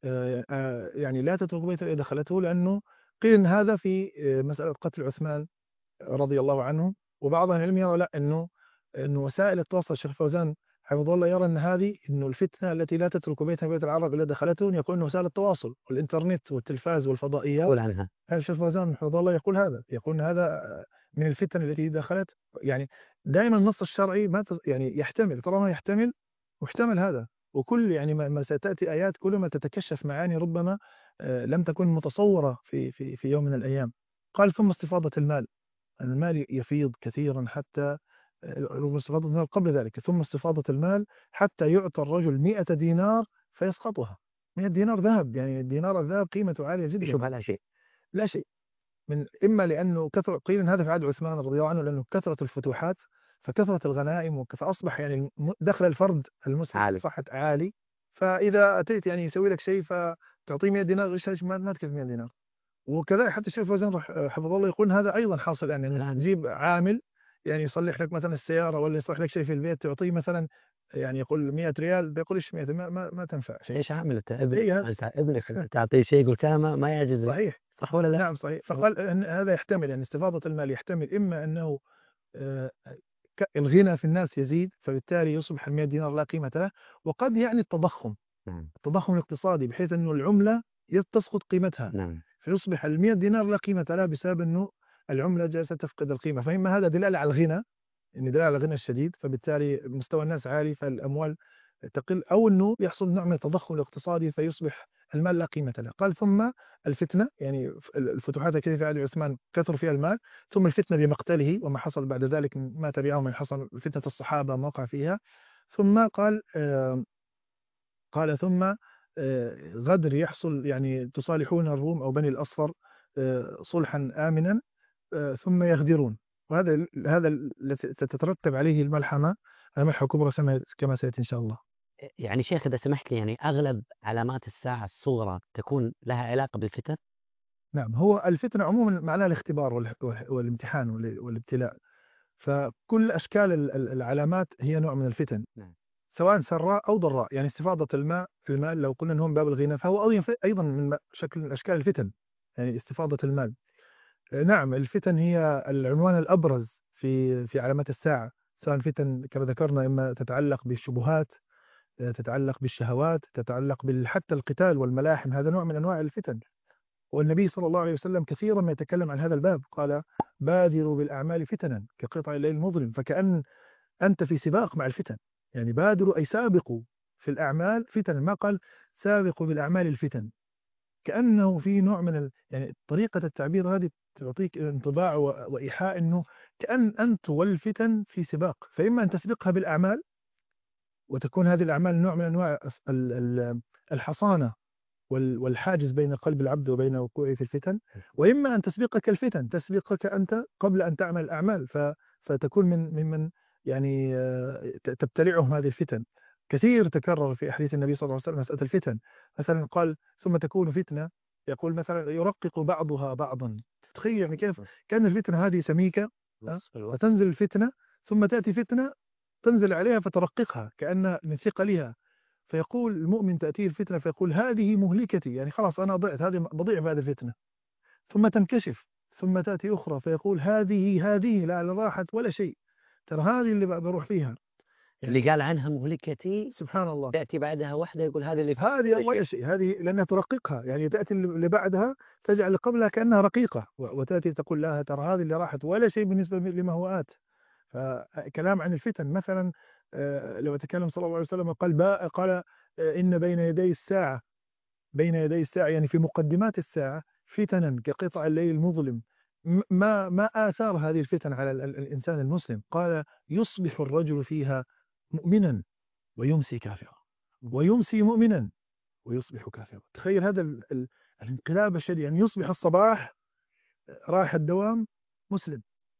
B: يعني لا تترك بيتا إلا دخلته، لأنه قيل إن هذا في مسألة قتل عثمان رضي الله عنه. وبعض أهل العلم يرى لا، إنه وسائل التواصل، الشيخ فوزان حفظه الله يرى أن هذه، إنه الفتنة التي لا تترك بيتا بيت العرب إلا دخلته، يكون وسائل التواصل والإنترنت والتلفاز والفضائيات.
A: قول عنها.
B: هذا الشيخ فوزان حفظه الله يقول هذا، يقول إن هذا من الفتن التي دخلت. يعني دائما النص الشرعي ما يعني يحتمل، طالما يحتمل واحتمل هذا. وكل يعني ما ستأتي آيات كل ما تتكشف معاني ربما لم تكن متصورة في يوم من الأيام. قال ثم استفاضة المال. المال يفيض كثيرا حتى استفاضة المال قبل ذلك، ثم استفاضة المال حتى يعطى الرجل 100 دينار فيسقطها. 100 دينار ذهب، يعني دينار الذهب قيمته عالية جدا،
A: يشوف هذا شيء.
B: لا شيء. إما لأنه كثر، قيل إن هذا في عهد عثمان رضي الله عنه، لأنه كثرة الفتوحات فكثرة الغنائم، فأصبح يعني دخل الفرد المسلم
A: عالي.
B: أصبحت عالي. فإذا أتيت يعني يسوي لك شيء فتعطيه 100 دينار، إيش ما تكفي 100 دينار. وكذلك حتى الشيخ فوزان حفظه الله يقول هذا أيضا حاصل، يعني إنك
A: الآن
B: تجيب عامل يعني يصلح لك مثلا السيارة ولا يصلح لك شيء في البيت، تعطيه مثلا يعني يقول 100 ريال، بيقولش 100، ما تنفع شيء.
A: إيش عامل أنت ابن
B: إيه هذا
A: أنت ابنك أنت تعطيه شيء قلت له ما يعجزك.
B: صحيح.
A: صح ولا لا؟
B: نعم صحيح. فقال إن هذا يحتمل، يعني استفاضة المال يحتمل إما أنه آه، الغنى في الناس يزيد، فبالتالي يصبح ال100 دينار لا قيمة له. وقد يعني التضخم،
A: نعم.
B: التضخم الاقتصادي، بحيث أنه العملة تسقط قيمتها،
A: نعم.
B: فيصبح ال100 دينار لا قيمة لها بسبب أنه العملة جالسة تفقد القيمة. فإما هذا دلالة على الغنى، يعني دلالة على الغنى الشديد، فبالتالي مستوى الناس عالي فالأموال تقل، أو أنه يحصل نوع من التضخم الاقتصادي فيصبح المال لا قيمة له. قال ثم الفتنة، يعني الفتوحات التي في عهد عثمان كثر فيها المال، ثم الفتنة بمقتله وما حصل بعد ذلك ما تبعه من حصل فتنة الصحابة ما وقع فيها. ثم قال ثم غدر يحصل، يعني تصالحون الروم أو بني الأصفر صلحا آمنا ثم يغدرون. وهذا التي تترتب عليه الملحمة، الملحمة الكبرى كما سيأتي إن شاء الله.
A: يعني شيخ إذا سمحت لي، يعني أغلب علامات الساعة الصغرى تكون لها علاقة بالفتن.
B: نعم، هو الفتنة عموما معناها الاختبار والامتحان والابتلاء. فكل أشكال العلامات هي نوع من الفتن،
A: نعم.
B: سواء سراء أو ضراء. يعني استفاضة الماء في المال لو قلنا أنهم باب الغنى، فهو أيضا من شكل من أشكال الفتن، يعني استفاضة المال. نعم، الفتن هي العنوان الأبرز في علامات الساعة، سواء فتن كما ذكرنا إما تتعلق بالشبهات، تتعلق بالشهوات، تتعلق حتى القتال والملاحم، هذا نوع من أنواع الفتن. والنبي صلى الله عليه وسلم كثيرا ما يتكلم عن هذا الباب، قال بادروا بالأعمال فتنا كقطع الليل المظلم. فكأن أنت في سباق مع الفتن، يعني بادروا أي سابقوا في الأعمال فتنا، ما قال سابقوا بالأعمال الفتن. كأنه في نوع من يعني طريقة التعبير هذه تعطيك انطباع وإيحاء أنه كأن أنت والفتن في سباق، فإما أن تسبقها بالأعمال وتكون هذه الأعمال نوع من أنواع الحصانة والحاجز بين قلب العبد وبين وقوعه في الفتن، وإما أن تسبقك الفتن، تسبقك أنت قبل أن تعمل الأعمال، فتكون ممن يعني تبتلعهم هذه الفتن. كثير تكرر في أحاديث النبي صلى الله عليه وسلم مسألة الفتن. مثلا قال ثم تكون فتنة، يقول مثلا يرقق بعضها بعضا. تخيل يعني كيف كأن الفتنة هذه سميكة، فتنزل الفتنة ثم تأتي فتنة تنزل عليها فترققها كأن من ثقلها. فيقول المؤمن تأتيه الفتنة فيقول هذه مهلكتي، يعني خلاص أنا ضعت، هذه بضيع في هذه الفتنة. ثم تنكشف، ثم تأتي أخرى فيقول هذه لا راحت ولا شيء، ترى هذه اللي بروح فيها. يعني
A: اللي قال عنها مهلكتي
B: سبحان الله،
A: تأتي بعدها واحدة يقول هذا اللي
B: هذه
A: ولا
B: ولا
A: شيء.
B: شيء، هذه لأنها ترققها، يعني تأتي اللي بعدها تجعل اللي قبلها كأنها رقيقة، وتأتي تقول لها ترى هذه اللي راحت ولا شيء بالنسبة لما هو آت. فكلام عن الفتن مثلا، لو تكلم صلى الله عليه وسلم قال إن بين يدي الساعة، بين يدي الساعة يعني في مقدمات الساعة فتنا كقطع الليل المظلم، ما آثار هذه الفتن على الإنسان المسلم؟ قال يصبح الرجل فيها مؤمنا ويمسي كافرا، ويمسي مؤمنا ويصبح كافرا. تخيل هذا الانقلاب الشديد، يعني يصبح الصباح رايح الدوام مسلم،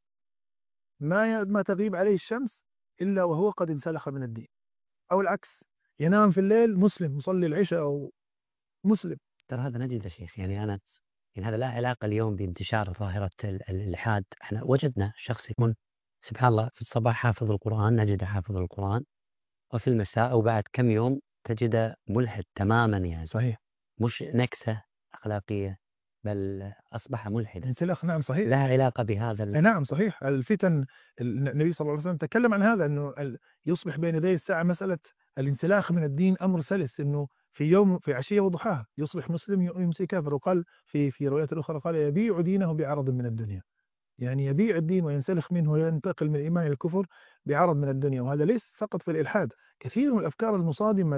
B: ما تغيب عليه الشمس إلا وهو قد انسلخ من الدين، أو العكس، ينام في الليل مسلم مصلي العشاء أو مسلم.
A: ترى هذا نجد يا شيخ، يعني أنا يعني هذا لا علاقة اليوم بانتشار ظاهرة الإلحاد. احنا وجدنا شخص يكون سبحان الله في الصباح حافظ القرآن، نجده حافظ القرآن، وفي المساء أو بعد كم يوم تجده ملحد تماما، يعني
B: صحيح،
A: مش نكسة أخلاقية، بل أصبح ملحدا.
B: انسلاخ، نعم صحيح.
A: لها علاقة بهذا
B: نعم صحيح، الفتن، النبي صلى الله عليه وسلم تكلم عن هذا، أنه يصبح بين يدي الساعة مسألة الانسلاخ من الدين أمر سلس، أنه في يوم في عشية وضحاها يصبح مسلم يمسي كافر. وقال في رواية أخرى قال يبيع دينه بعرض من الدنيا، يعني يبيع الدين وينسلخ منه وينتقل من الإيمان إلى الكفر بعرض من الدنيا. وهذا ليس فقط في الإلحاد، كثير من الأفكار المصادمة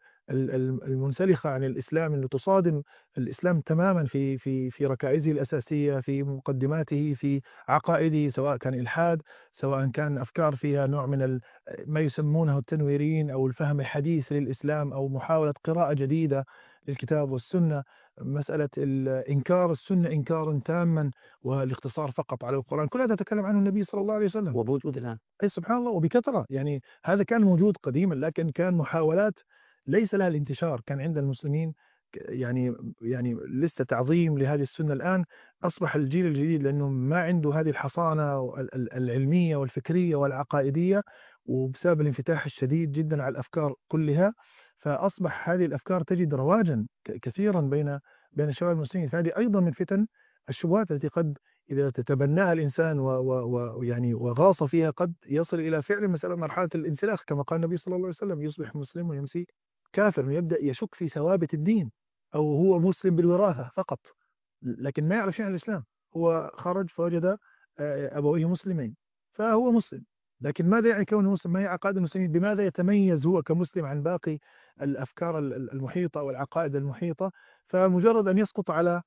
B: المنسلخة عن الإسلام، اللي تصادم الإسلام تماما في ركائزه الأساسية، في مقدماته، في عقائده، سواء كان إلحاد، سواء كان أفكار فيها نوع من ما يسمونه التنويرين أو الفهم الحديث للإسلام، أو محاولة قراءة جديدة للكتاب والسنة. مسألة إنكار السنة إنكارا تاما، والاقتصار فقط على القرآن، كل هذا تكلم عنه النبي صلى الله عليه وسلم.
A: وموجود الآن.
B: أي سبحان الله، وبكثرة. يعني هذا كان موجود قديما، لكن كان محاولات ليس لها الانتشار كان عند المسلمين. يعني لسه تعظيم لهذه السنة. الآن أصبح الجيل الجديد لأنه ما عنده هذه الحصانة العلمية والفكرية والعقائدية، وبسبب الانفتاح الشديد جدا على الأفكار كلها، فأصبح هذه الأفكار تجد رواجا كثيرا بين الشباب المسلمين. فهذه أيضا من فتن الشبهات التي قد إذا تتبناها الإنسان ويعني وغاص فيها قد يصل إلى فعل مسألة مرحلة الانسلاخ، كما قال النبي صلى الله عليه وسلم يصبح مسلم ويمسي كافر، ويبدأ يشك في ثوابت الدين، أو هو مسلم بالوراثة فقط لكن ما يعرف شيء عن الإسلام. هو خرج فوجد أبويه مسلمين فهو مسلم، لكن ماذا يعني كونه مسلم؟ ما هي عقائد المسلمين؟ بماذا يتميز هو كمسلم عن باقي الأفكار المحيطة والعقائد المحيطة؟ فمجرد أن يسقط على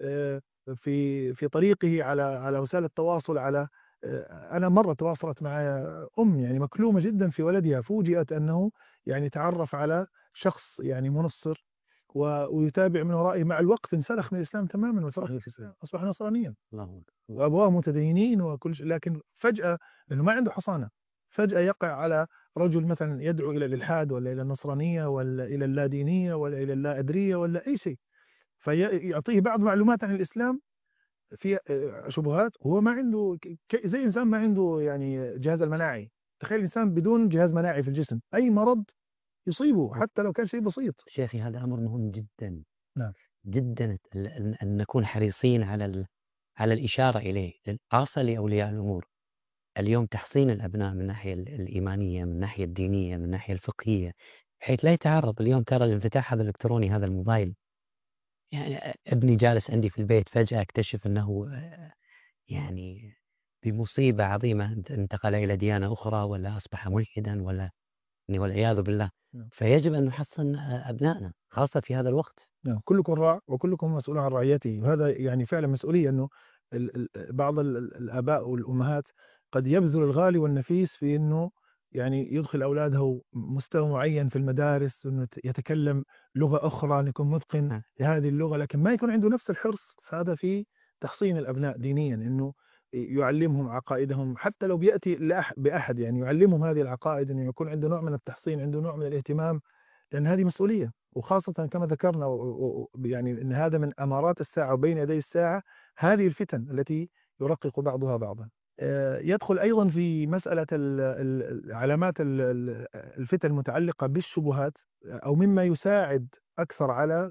B: في طريقه على وسائل التواصل، على أنا مرة تواصلت معي يعني مكلومة جدا في ولدها، فوجئت أنه يعني تعرف على شخص يعني منصر ويتابع من ورائه، مع الوقت انسلخ من الإسلام تماما وترك الإسلام، أصبح نصرانيا،
A: الله أكبر.
B: وأبواه متدينين وكل شيء، لكن فجأة لأنه ما عنده حصانة، فجأة يقع على رجل مثلا يدعو إلى الإلحاد ولا إلى النصرانية ولا إلى اللادينية ولا إلى اللا أدرية ولا أي شيء، فيعطيه بعض معلومات عن الإسلام في شبهات. هو ما عنده زي إنسان ما عنده يعني جهاز المناعي. تخيل إنسان بدون جهاز مناعي في الجسم، أي مرض يصيبه حتى لو كان شيء بسيط.
A: شيخي هذا أمر مهم جدا
B: نعم
A: جدا، أن نكون حريصين على الإشارة إليه، خاصة لأولياء الأمور. اليوم تحصين الأبناء من الناحية الإيمانية، من الناحية الدينية، من الناحية الفقهية، بحيث لا يتعرض. اليوم ترى الانفتاح هذا الإلكتروني، هذا الموبايل، يعني ابني جالس عندي في البيت فجأة اكتشف أنه يعني بمصيبة عظيمة انتقل إلى ديانة أخرى، ولا أصبح ملحدا، ولا يعني والعياذ بالله.
B: نعم
A: فيجب أن نحصن أبنائنا خاصة في هذا الوقت.
B: نعم، كلكم راع وكلكم مسؤول عن رعيته، وهذا يعني فعلا مسؤولية. أنه بعض الآباء والأمهات قد يبذل الغالي والنفيس في أنه يعني يدخل أولاده مستوى معين في المدارس، أنه يتكلم لغة أخرى، أن يكون متقن
A: نعم.
B: لهذه اللغة، لكن ما يكون عنده نفس الحرص هذا في تحصين الأبناء دينيا، أنه يعلمهم عقائدهم حتى لو بيأتي بأحد، يعني يعلمهم هذه العقائد، أنه يكون عنده نوع من التحصين، عنده نوع من الاهتمام، لأن هذه مسؤولية. وخاصة كما ذكرنا يعني أن هذا من أمارات الساعة وبين يدي الساعة هذه الفتن التي يرقق بعضها بعضا. يدخل أيضا في مسألة علامات الفتن المتعلقة بالشبهات. أو مما يساعد أكثر على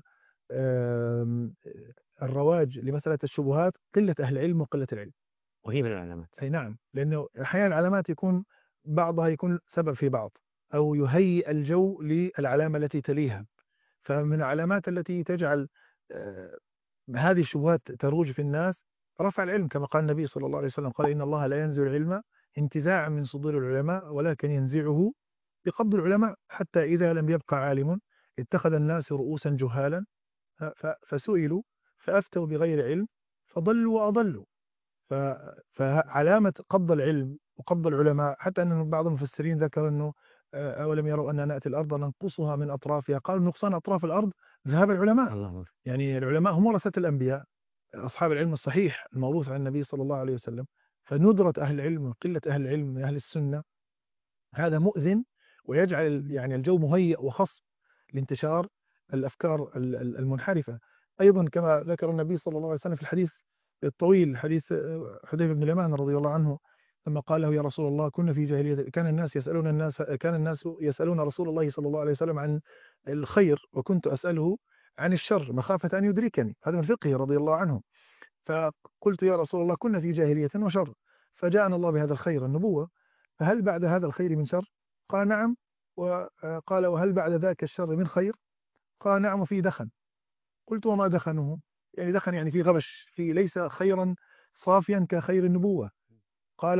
B: آم، الرواج لمسألة الشبهات قلة أهل العلم وقلة العلم.
A: وهي من العلامات.
B: أي نعم، لأنه أحيانا العلامات يكون بعضها يكون سبب في بعض، أو يهيئ الجو للعلامة التي تليها. فمن العلامات التي تجعل آه، هذه الشبهات تروج في الناس رفع العلم، كما قال النبي صلى الله عليه وسلم قال إن الله لا ينزع العلم انتزاعا من صدور العلماء ولكن ينزعه بقبض العلماء، حتى إذا لم يبقى عالم اتخذ الناس رؤوسا جهالا فسئلوا فأفتوا بغير علم فضلوا وأضلوا. ف- فعلامة قبض العلم وقبض العلماء، حتى أن بعض المفسرين ذكر أنه أولم يروا أننا نأتي الأرض ننقصها من أطرافها، قالوا نقصان أطراف الأرض ذهاب العلماء.
A: الله أكبر.
B: يعني العلماء هم ورثة الأنبياء، أصحاب العلم الصحيح الموروث عن النبي صلى الله عليه وسلم. فندرة أهل العلم وقلة أهل العلم من أهل السنة هذا مؤذن، ويجعل يعني الجو مهيئ وخصب لانتشار الأفكار المنحرفة. أيضا كما ذكر النبي صلى الله عليه وسلم في الحديث الطويل، حديث حذيفة بن اليمان رضي الله عنه، لما قال له يا رسول الله كنا في جاهلية، كان الناس يسألون رسول الله صلى الله عليه وسلم عن الخير وكنت أسأله عن الشر مخافة أن يدركني. هذا من فقهه رضي الله عنه. فقلت يا رسول الله كنا في جاهلية وشر، فجاءنا الله بهذا الخير النبوة، فهل بعد هذا الخير من شر؟ قال نعم. وقال وهل بعد ذاك الشر من خير؟ قال نعم وفي دخن. قلت وما دخنه؟ يعني دخن يعني في غبش، في ليس خيرا صافيا كخير النبوة. قال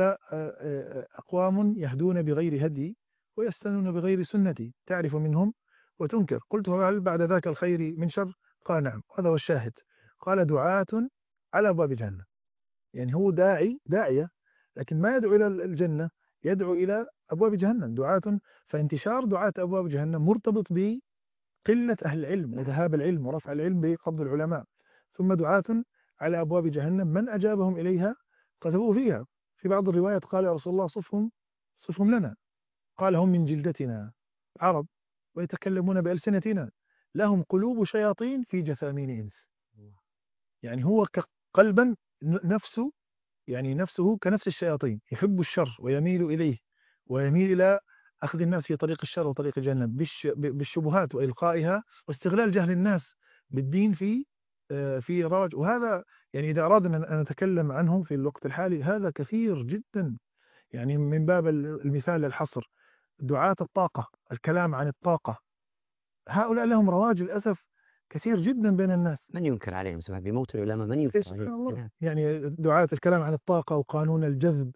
B: أقوام يهدون بغير هدي ويستنون بغير سنتي تعرف منهم وتنكر. قلت وهل بعد ذاك الخير من شر؟ قال نعم. هذا هو الشاهد. قال دعاة على أبواب جهنم. يعني هو داعية، لكن ما يدعو إلى الجنة، يدعو إلى أبواب جهنم. دعاة، فانتشار دعاة أبواب جهنم مرتبط بقلة أهل العلم وذهاب العلم ورفع العلم بقبض العلماء. ثم دعاة على أبواب جهنم من أجابهم إليها قذفوه فيها. في بعض الروايات قال يا رسول الله صفهم لنا. قال هم من جلدتنا عرب ويتكلمون بألسنتنا لهم قلوب شياطين في جثامين إنس. يعني هو قلبا نفسه، يعني نفسه كنفس الشياطين، يحب الشر ويميل إليه، ويميل إلى أخذ الناس في طريق الشر وطريق الجنة بالشبهات وإلقائها واستغلال جهل الناس بالدين في رواج. وهذا يعني إذا أرادنا أن نتكلم عنه في الوقت الحالي هذا كثير جدا. يعني من باب المثال للحصر دعاة الطاقة، الكلام عن الطاقة، هؤلاء لهم رواج للأسف كثير جدا بين الناس.
A: من ينكر عليهم سبحان بموت العلماء؟ من
B: إيه
A: ينكر
B: سبحان
A: عليهم؟
B: الله.
A: نعم.
B: يعني دعاة الكلام عن الطاقة وقانون الجذب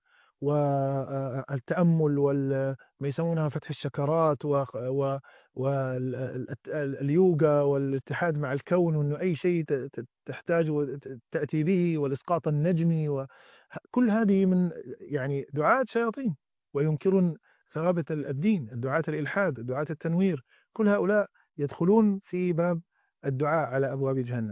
B: والتأمل ما يسمونها فتح الشكرات واليوغا والاتحاد مع الكون، وأنه أي شيء تحتاج تأتي به، والإسقاط النجمي كل هذه من يعني دعاة شياطين، وينكرون ثوابت الدين. دعاة الإلحاد، دعاة التنوير، كل هؤلاء يدخلون في باب الدعاء على أبواب جهنم.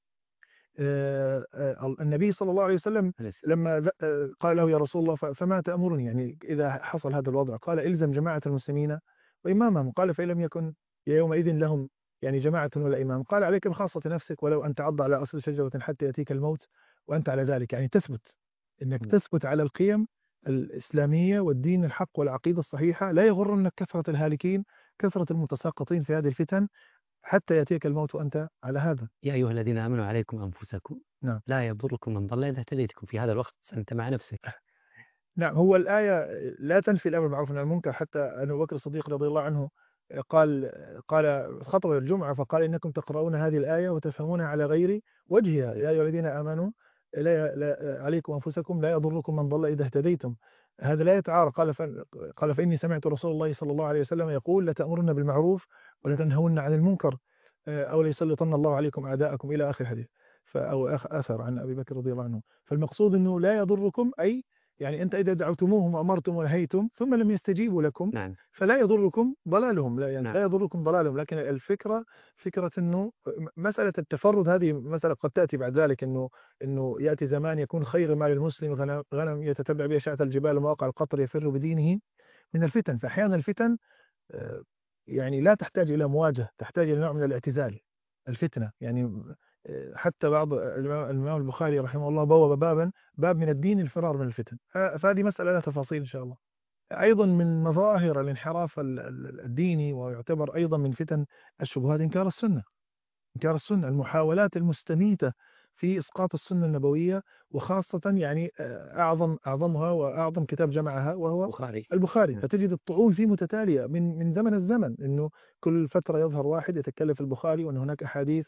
B: النبي صلى الله عليه وسلم لما قال له يا رسول الله فما تأمرني يعني إذا حصل هذا الوضع؟ قال إلزم جماعة المسلمين وإمامهم. قال فإن لم يكن يومئذ لهم يعني جماعة ولا إمام؟ قال عليك بخاصة نفسك ولو أن تعض على أصل شجرة حتى يأتيك الموت وأنت على ذلك. يعني تثبت، إنك تثبت على القيم الإسلامية والدين الحق والعقيدة الصحيحة. لا يغرنك كثرة الهالكين، كثرة المتساقطين في هذه الفتن، حتى يأتيك الموت وأنت على هذا.
A: يا أيها الذين آمنوا عليكم أنفسكم
B: نعم.
A: لا يضركم من ضل إذا اهتديتم. في هذا الوقت أنت مع نفسك.
B: نعم، هو الآية لا تنفي الأمر بالمعروف والنهي عن المنكر. حتى أبو بكر الصديق رضي الله عنه قال خطبة الجمعة فقال إنكم تقرؤون هذه الآية وتفهمونها على غير وجهها. يا أيها الذين آمنوا لا عليكم أنفسكم لا يضركم من ضل إذا اهتديتم. هذا لا يتعارض. قال فإني سمعت رسول الله صلى الله عليه وسلم يقول لتأمرن بالمعروف ولتنهون عن المنكر أو ليسلطن الله عليكم أعداءكم إلى آخر الحديث. أو أثر عن أبي بكر رضي الله عنه. فالمقصود أنه لا يضركم، أي يعني أنت إذا دعوتموهم وأمرتم ونهيتم ثم لم يستجيبوا لكم
A: نعم.
B: فلا يضركم ضلالهم. لا, يعني
A: نعم.
B: لا يضركم ضلالهم. لكن الفكرة فكرة أنه مسألة التفرد هذه مسألة قد تأتي بعد ذلك، أنه يأتي زمان يكون خير مال المسلم غنم يتتبع به أشعة الجبال ومواقع القطر يفر بدينه من الفتن. فأحيانا الفتن يعني لا تحتاج إلى مواجهة، تحتاج إلى نوع من الاعتزال. الفتنة يعني حتى بعض الإمام البخاري رحمه الله بوب باب من الدين الفرار من الفتن. فهذه مسألة لها تفاصيل إن شاء الله. أيضا من مظاهر الانحراف الديني، ويعتبر أيضا من فتن الشبهات إنكار السنة. إنكار السنة، المحاولات المستميتة في إسقاط السنة النبوية، وخاصة يعني أعظمها وأعظم كتاب جمعها وهو
A: البخاري.
B: البخاري.
A: نعم.
B: فتجد الطعون فيه متتالية من زمن الزمن، إنه كل فترة يظهر واحد يتكلم في البخاري وأن هناك أحاديث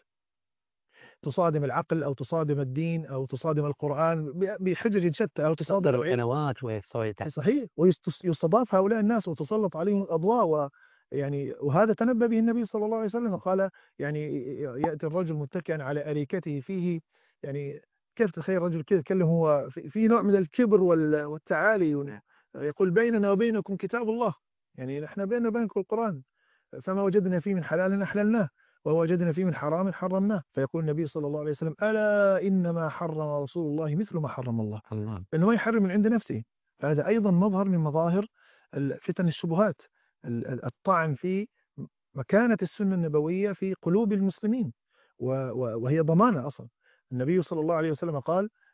B: تصادم العقل أو تصادم الدين أو تصادم القرآن بحجج شتى، أو تصادم
A: تصدر
B: العلم.
A: القنوات ويسوي تحت.
B: صحيح، ويستضاف هؤلاء الناس وتسلط عليهم الأضواء، يعني وهذا تنبأ به النبي صلى الله عليه وسلم، قال يعني يأتي الرجل متكئا على أريكته فيه، يعني كيف تخيل رجل كذا يتكلم هو في نوع من الكبر والتعالي، يقول بيننا وبينكم كتاب الله، يعني نحن بيننا وبينكم القرآن، فما وجدنا فيه من حلال أحللناه، ووجدنا فيه من حرام حرمناه. فيقول النبي صلى الله عليه وسلم: ألا إنما حرم رسول الله مثل ما حرم الله.
A: الله.
B: لأنه ما يحرم من عند نفسه. فهذا أيضا مظهر من مظاهر فتن الشبهات، الطعن في مكانة السنة النبوية في قلوب المسلمين، وهي ضمانة أصلا. النبي صلى الله عليه وسلم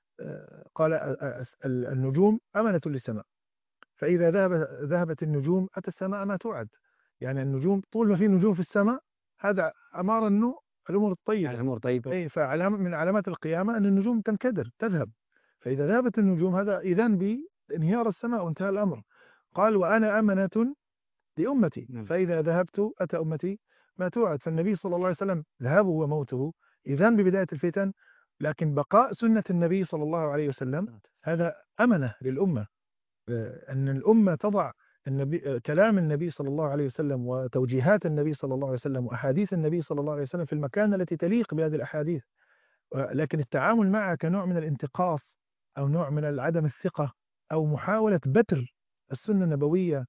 B: قال النجوم أمنة للسماء، فإذا ذهبت النجوم أتى السماء ما توعد. يعني النجوم طول ما في نجوم في السماء، هذا أمر أنه الأمور الطيبة.
A: يعني الأمور طيبة.
B: أي، فعلامة من علامات القيامة أن النجوم تنكدر تذهب. فإذا ذهبت النجوم هذا إذن بانهيار السماء وانتهى الأمر. قال: وأنا أمنة لأمتي،
A: نعم.
B: فإذا ذهبت أتى أمتي ما توعد. فالنبي صلى الله عليه وسلم ذهابه وموته إذن ببداية الفتن، لكن بقاء سنة النبي صلى الله عليه وسلم هذا أمنة للأمة. أن الأمة تضع النبي، كلام النبي صلى الله عليه وسلم وتوجيهات النبي صلى الله عليه وسلم وأحاديث النبي صلى الله عليه وسلم في المكان التي تليق بهذه الأحاديث. لكن التعامل معها كنوع من الانتقاص أو نوع من عدم الثقة أو محاولة بتر السنة النبوية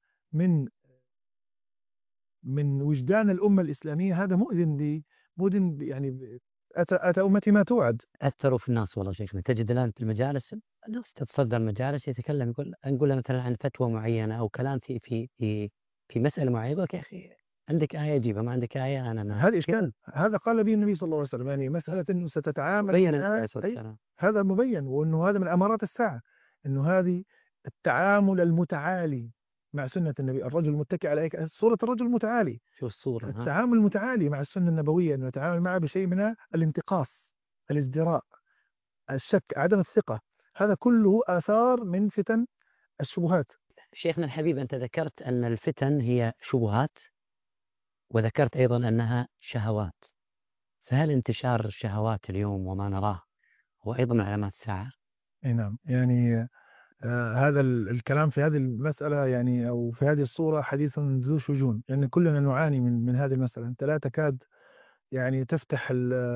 B: من وجدان الأمة الإسلامية، هذا مؤذن يعني أتى أمتي ما توعد.
A: أثروا في الناس والله شيخنا. تجد الآن في المجالس الناس تتصدر المجالس يتكلم، نقول له مثلا عن فتوى معينة أو كلام في مسألة معينة، يقول لك يا أخي عندك آية جيبها، ما عندك آية أنا ما
B: هذا إشكال، هذا قال به النبي صلى الله عليه وسلم، يعني مسألة أنه ستتعامل
A: بين
B: الآن.
A: عليه الصلاة والسلام.
B: هذا مبين، وأنه هذا من أمارات الساعة، أنه هذه التعامل المتعالي مع سنة النبي، الرجل المتكئ على صورة الرجل المتعالي،
A: شو الصورة ها؟
B: التعامل المتعالي مع السنة النبوية، أنه يتعامل معها بشيء من الانتقاص، الازدراء، الشك، عدم الثقة. هذا كله آثار من فتن الشبهات.
A: شيخنا الحبيب، أنت ذكرت أن الفتن هي شبهات، وذكرت أيضا أنها شهوات. فهل انتشار الشهوات اليوم وما نراه هو أيضا من علامات الساعة؟
B: أي نعم، يعني هذا الكلام في هذه المسألة، يعني أو في هذه الصورة، حديث ذو شجون، لأن يعني كلنا نعاني من هذه المسألة. أنت لا تكاد يعني تفتح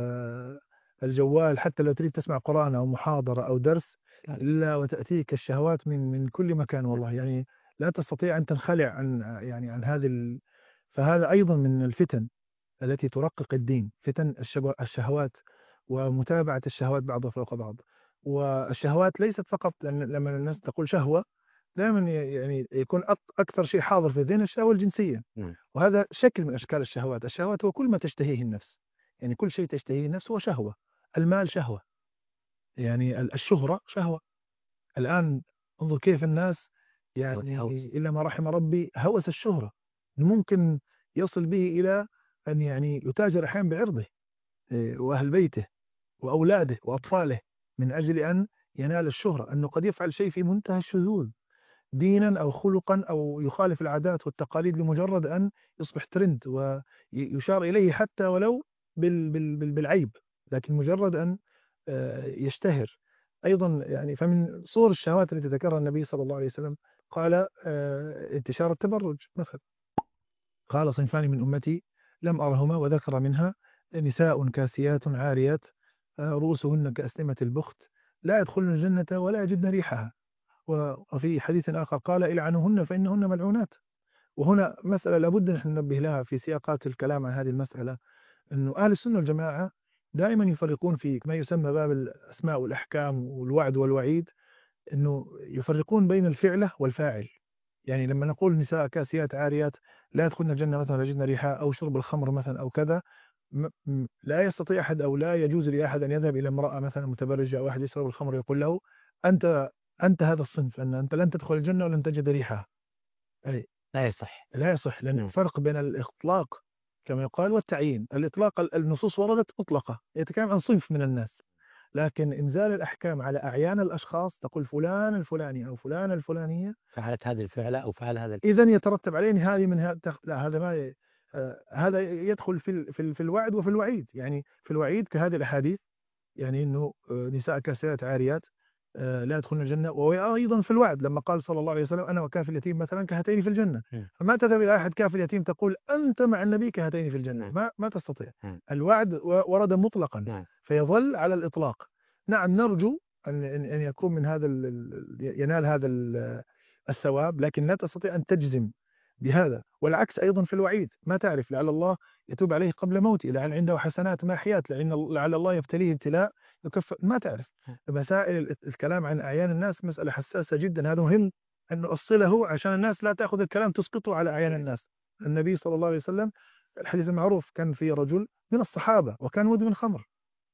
B: الجوال حتى لو تريد تسمع قرآن أو محاضرة أو درس، إلا وتأتيك الشهوات من كل مكان والله. يعني لا تستطيع أن تنخلع عن هذه فهذا أيضا من الفتن التي ترقق الدين، فتن الشهوات ومتابعة الشهوات بعضها فوق بعض. والشهوات ليست فقط، لما الناس تقول شهوة دائما يعني يكون أكثر شيء حاضر في الذهن الشهوة الجنسية،
A: نعم.
B: وهذا شكل من أشكال الشهوات. الشهوات هو كل ما تشتهيه النفس، يعني كل شيء تشتهيه النفس هو شهوة. المال شهوة، يعني الشهرة شهوة. الآن انظر كيف الناس، يعني إلا ما رحم ربي، هوس الشهرة ممكن يصل به إلى أن يعني يتاجر أحيانا بعرضه وأهل بيته وأولاده وأطفاله من أجل أن ينال الشهرة، أنه قد يفعل شيء في منتهى الشذوذ دينا أو خلقا أو يخالف العادات والتقاليد، لمجرد أن يصبح ترند ويشار إليه حتى ولو بالعيب، لكن مجرد أن يشتهر. أيضا يعني فمن صور الشهوات التي ذكرها النبي صلى الله عليه وسلم قال انتشار التبرج مثلا. قال: صنفان من أمتي لم أرهما، وذكر منها نساء كاسيات عاريات رؤوسهن كأسنمة البخت لا يدخلن الجنة ولا يجدن ريحها. وفي حديث آخر قال: العنوهن فإنهن ملعونات. وهنا مسألة لابد أن ننبه لها في سياقات الكلام عن هذه المسألة، أنه أهل السنة والجماعة دائما يفرقون في ما يسمى باب الأسماء والأحكام والوعد والوعيد، أنه يفرقون بين الفعلة والفاعل. يعني لما نقول نساء كاسيات عاريات لا يدخلن الجنة مثلا ولا يجدن ريحها، أو شرب الخمر مثلا أو كذا، لا يستطيع أحد أو لا يجوز لأحد أن يذهب إلى امرأة مثلا متبرجة أو أحد يشرب الخمر يقول له: أنت هذا الصنف، أنت لن تدخل الجنة ولن تجد ريحها. أي
A: لا يصح.
B: لا يصح، لأن فرق بين الإطلاق كما يقال والتعيين. الإطلاق النصوص وردت مطلقة يتكلم عن صنف من الناس، لكن إنزال الأحكام على أعيان الأشخاص، تقول فلان الفلاني أو فلان الفلانية،
A: فعلت هذه الفعلة أو فعل هذا
B: إذن يترتب عليه إن هذه من لا، هذا ما هذا يدخل في الوعد وفي الوعيد. يعني في الوعيد كهذه الأحاديث، يعني إنه نساء كاسيات عاريات لا يدخلن الجنة، وأيضا في الوعد لما قال صلى الله عليه وسلم أنا وكافل اليتيم مثلا كهاتين في الجنة.
A: مم.
B: فما تذهب إلى أحد كافل اليتيم تقول أنت مع النبي كهاتين في الجنة،
A: نعم.
B: ما تستطيع.
A: نعم.
B: الوعد ورد مطلقا،
A: نعم.
B: فيظل على الإطلاق. نعم، نرجو أن يكون من هذا ينال هذا الثواب، لكن لا تستطيع أن تجزم بهذا. والعكس أيضا في الوعيد، ما تعرف، لعل الله يتوب عليه قبل موته، لعل عنده حسنات ماحيات، لعل الله يبتليه ابتلاء يكفر، ما تعرف. مسائل الكلام عن أعيان الناس مسألة حساسة جدا، هذا مهم أن نؤصله عشان الناس لا تأخذ الكلام تسقطه على أعيان الناس. النبي صلى الله عليه وسلم الحديث المعروف، كان في رجل من الصحابة وكان مدمن خمر،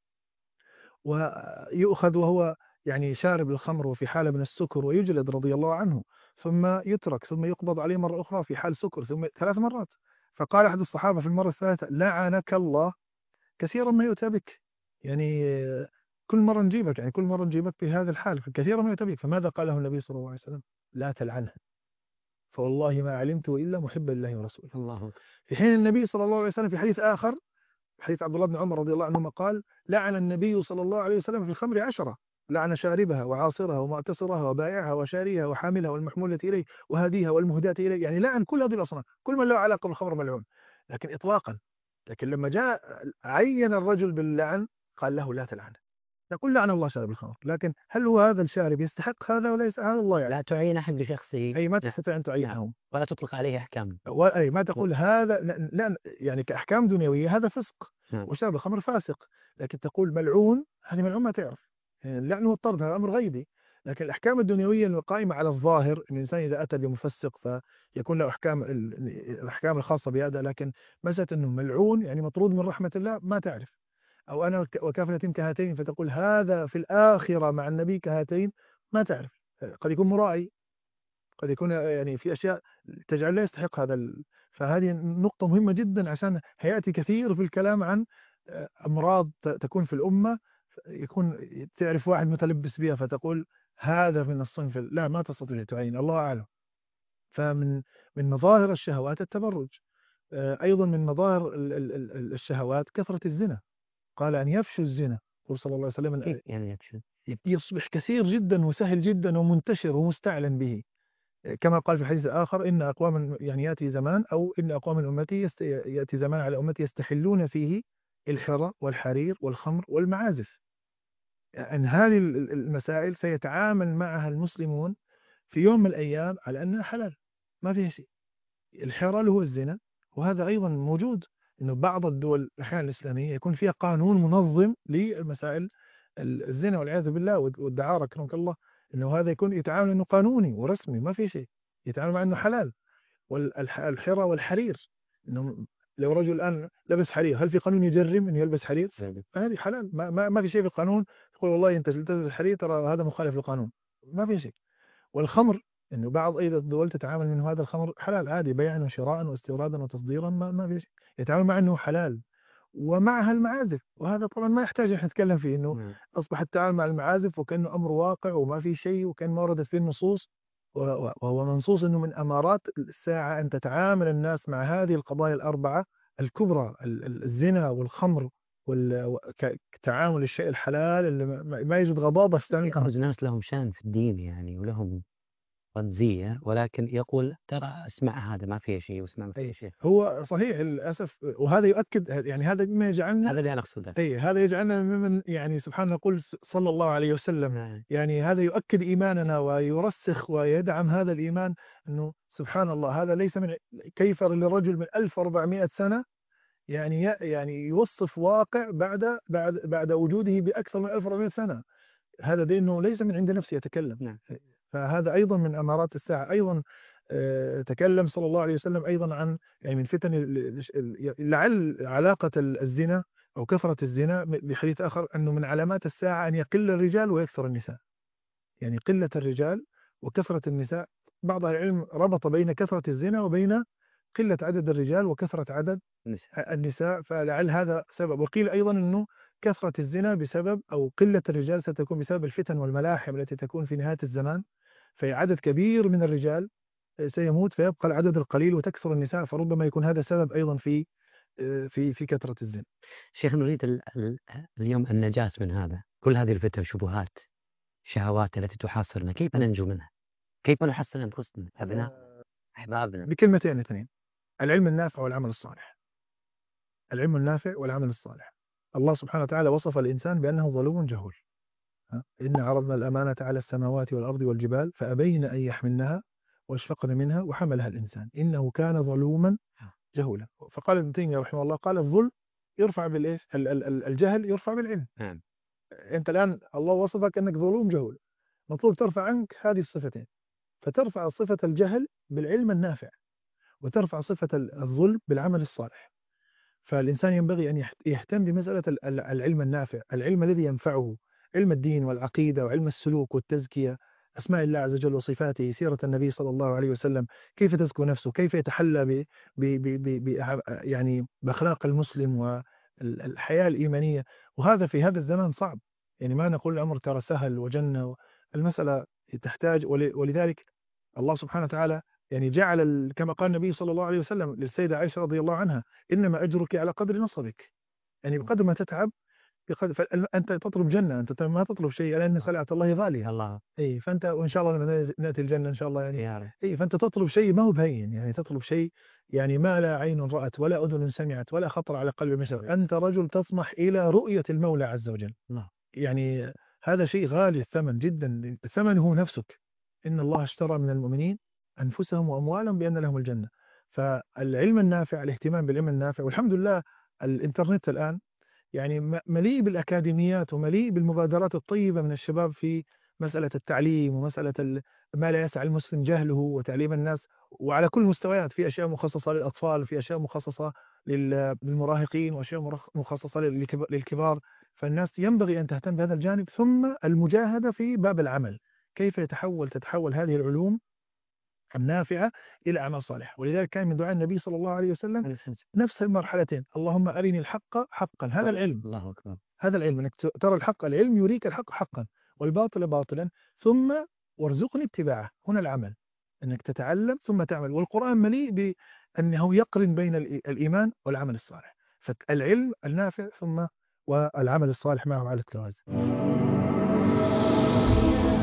B: ويؤخذ وهو يعني شارب الخمر وفي حالة من السكر ويجلد رضي الله عنه، ثم يترك، ثم يقبض عليه مرة أخرى في حال سكر، ثم 3 مرات. فقال أحد الصحابة في المرة الثالثة لعنك الله، كثيرا ما يؤتى بك، يعني كل مرة نجيبك، يعني كل مرة نجيبك بهذا الحال، فكثيرا ما يؤتى بك. فماذا قاله النبي صلى الله عليه وسلم؟ لا تلعنه، فوالله ما علمته إلا محبا لله ورسوله.
A: الله أكبر.
B: في حين النبي صلى الله عليه وسلم في حديث آخر، حديث عبد الله بن عمر رضي الله عنهما، قال لعن النبي صلى الله عليه وسلم في الخمر 10، لعن شاربها وعاصرها ومعتصرها وبائعها وشاريها وحاملها والمحمولة إليه وهديها والمهداة إليه، يعني لعن كل هذه الأصناف، كل من له علاقة بالخمر ملعون، لكن إطلاقا. لكن لما جاء عين الرجل باللعن قال له لا تلعن. نقول لعن الله شارب الخمر، لكن هل هو هذا الشارب يستحق هذا وليس؟ هذا الله يعني.
A: لا تعين أحد بشخصه.
B: أي ما
A: نعم.
B: تستطيع أن
A: نعم.
B: تعينهم،
A: ولا تطلق عليه أحكام.
B: أي ما تقول هذا لا، يعني كأحكام دنيوية هذا فسق،
A: نعم.
B: وشرب الخمر فاسق، لكن تقول ملعون، هذه ملعون ما تعرف، يعني اللعن والطرد هذا أمر غيبي. لكن الأحكام الدنيوية القائمة على الظاهر، أن الإنسان إذا أتى بمفسق فيكون له أحكام، الأحكام الخاصة بهذا. لكن مسألة أنه ملعون يعني مطرود من رحمة الله ما تعرف، أو أنا وكافل اليتيم كهاتين فتقول هذا في الآخرة مع النبي كهاتين، ما تعرف. قد يكون مرائي، قد يكون يعني في أشياء تجعل لا يستحق هذا فهذه نقطة مهمة جدا، عشان هيأتي كثير في الكلام عن أمراض تكون في الأمة، يكون تعرف واحد متلبس بها فتقول هذا من الصنف، لا ما تستطيع تعين، الله أعلم. من مظاهر الشهوات التبرج، أيضا من مظاهر الشهوات كثرة الزنا، قال أن يفشو الزنا، قل صلى الله عليه وسلم
A: كيف يعني يفشل؟
B: يصبح كثير جدا وسهل جدا ومنتشر ومستعلن به، كما قال في الحديث الآخر إن أقواما، يعني يأتي زمان، أو إن أقوام من أمتي يأتي زمان على أمتي يستحلون فيه الحرى والحرير والخمر والمعازف. أن هذه المسائل سيتعامل معها المسلمون في يوم من الأيام على أنها حلال، ما فيها شيء. الحرى اللي هو الزنا، وهذا أيضا موجود، إنه بعض الدول الأحيان الإسلامية يكون فيها قانون منظم للمسائل الزنا والعياذ بالله والدعارة أكرمك الله، إنه هذا يكون يتعامل إنه قانوني ورسمي ما في شيء، يتعامل مع إنه حلال. والحرى والحرير، إنه لو رجل الآن لبس حرير، هل في قانون يجرم إنه يلبس حرير؟ هذه حلال، ما في شيء في القانون يقول والله أنت تلبس حرير ترى هذا مخالف للقانون، ما في شيء. والخمر، انه بعض ايضا الدول تتعامل من هذا الخمر حلال عادي، بيعا وشراء واستيرادا وتصديرا، ما في شيء، يتعامل مع انه حلال. ومعها المعازف، وهذا طبعا ما يحتاج احنا نتكلم فيه، انه اصبح التعامل مع المعازف وكانه امر واقع وما في شيء، وكان ما وردت فيه النصوص، وهو منصوص انه من امارات الساعه ان تتعامل الناس مع هذه القضايا الاربعه الكبرى، الزنا والخمر كتعامل الشيء الحلال اللي ما يجد غضاضه في تعامل.
A: يخرج ناس لهم شان في الدين يعني ولهم رمزية، ولكن يقول ترى اسمع هذا ما فيه شيء واسمع ما فيه شيء.
B: هو صحيح للأسف، وهذا يؤكد، يعني هذا مما يجعلنا،
A: هذا اللي أنا أقصده.
B: هذا يجعلنا ممن يعني سبحان نقول صلى الله عليه وسلم، يعني هذا يؤكد إيماننا ويرسخ ويدعم هذا الإيمان، أنه سبحان الله هذا ليس من كيف للرجل من 1400 سنة يعني يوصف واقع بعد وجوده بأكثر من 1400 سنة، هذا دينه ليس من عند نفسه يتكلم. فهذا أيضا من أمارات الساعة. أيضا تكلم صلى الله عليه وسلم أيضا عن يعني من فتن لعل علاقة الزنا أو كثرة الزنا بحديث آخر أنه من علامات الساعة أن يقل الرجال ويكثر النساء، يعني قلة الرجال وكثرة النساء بعض أهل العلم ربط بين كثرة الزنا وبين قلة عدد الرجال وكثرة عدد
A: نساء.
B: النساء، فلعل هذا سبب. وقيل أيضا أنه كثرة الزنا بسبب، أو قلة الرجال ستكون بسبب الفتن والملاحم التي تكون في نهاية الزمان، في عدد كبير من الرجال سيموت فيبقى العدد القليل وتكثر النساء، فربما يكون هذا سبب أيضا في كثرة الزنا.
A: شيخ نريد اليوم النجاة من هذا، كل هذه الفتن شبهات شهوات التي تحاصرنا، كيف ننجو منها؟ كيف نحصن أنفسنا أبناء أحبابنا؟
B: بكلمتين اثنين: العلم النافع والعمل الصالح. العلم النافع والعمل الصالح. الله سبحانه وتعالى وصف الإنسان بأنه ظلوم جهول. إن عرضنا الأمانة على السماوات والأرض والجبال فأبين أن يحملنها واشفقن منها وحملها الإنسان إنه كان ظلوما جهولا. فقال ابن تيمية رحمه الله، قال الظلم يرفع بالإيش؟ الجهل يرفع بالعلم.
A: نعم.
B: أنت الآن الله وصفك أنك ظلوم جهول، مطلوب ترفع عنك هذه الصفتين، فترفع صفة الجهل بالعلم النافع، وترفع صفة الظلم بالعمل الصالح. فالإنسان ينبغي أن يهتم بمسألة العلم النافع، العلم الذي ينفعه، علم الدين والعقيدة وعلم السلوك والتزكية، أسماء الله عز وجل وصفاته، سيرة النبي صلى الله عليه وسلم، كيف تزكو نفسه، كيف يتحلى يعني بأخلاق المسلم والحياة الإيمانية. وهذا في هذا الزمان صعب، يعني ما نقول الأمر ترى سهل وجنة، المسألة تحتاج. ولذلك الله سبحانه وتعالى يعني جعل كما قال النبي صلى الله عليه وسلم للسيدة عائشة رضي الله عنها: إنما أجرك على قدر نصبك، يعني بقدر ما تتعب أنت تطلب جنة، أنت ما تطلب شيء، لأن سلعة الله غالية.
A: الله.
B: أي فأنت وإن شاء الله لما نأتي الجنة إن شاء الله يعني.
A: يا رب.
B: أي فأنت تطلب شيء ما هو بهين، يعني تطلب شيء يعني ما لا عين رأت ولا أذن سمعت ولا خطر على قلب بشر. أنت رجل تطمح إلى رؤية المولى عز وجل.
A: الله.
B: يعني هذا شيء غالي الثمن جدا، الثمن هو نفسك. إن الله اشترى من المؤمنين أنفسهم وأموالهم بأن لهم الجنة. فالعلم النافع، الاهتمام بالعلم النافع، والحمد لله الإنترنت الآن يعني مليء بالأكاديميات ومليء بالمبادرات الطيبة من الشباب في مسألة التعليم ومسألة ما لا يسع المسلم جهله وتعليم الناس، وعلى كل المستويات، في أشياء مخصصة للأطفال، في أشياء مخصصة للمراهقين، وأشياء مخصصة للكبار. فالناس ينبغي أن تهتم بهذا الجانب، ثم المجاهدة في باب العمل، كيف تتحول هذه العلوم النافعة إلى أعمال صالحة. ولذلك كان من دعاء النبي صلى الله عليه وسلم نفس المرحلتين: اللهم أرني الحق حقا، هذا العلم،
A: الله أكبر،
B: هذا العلم أنك ترى الحق، العلم يريك الحق حقا والباطل باطلا، ثم وارزقني اتباعه، هنا العمل، أنك تتعلم ثم تعمل. والقرآن مليء بأنه يقرن بين الإيمان والعمل الصالح، فالعلم النافع ثم والعمل الصالح معه على التوازي.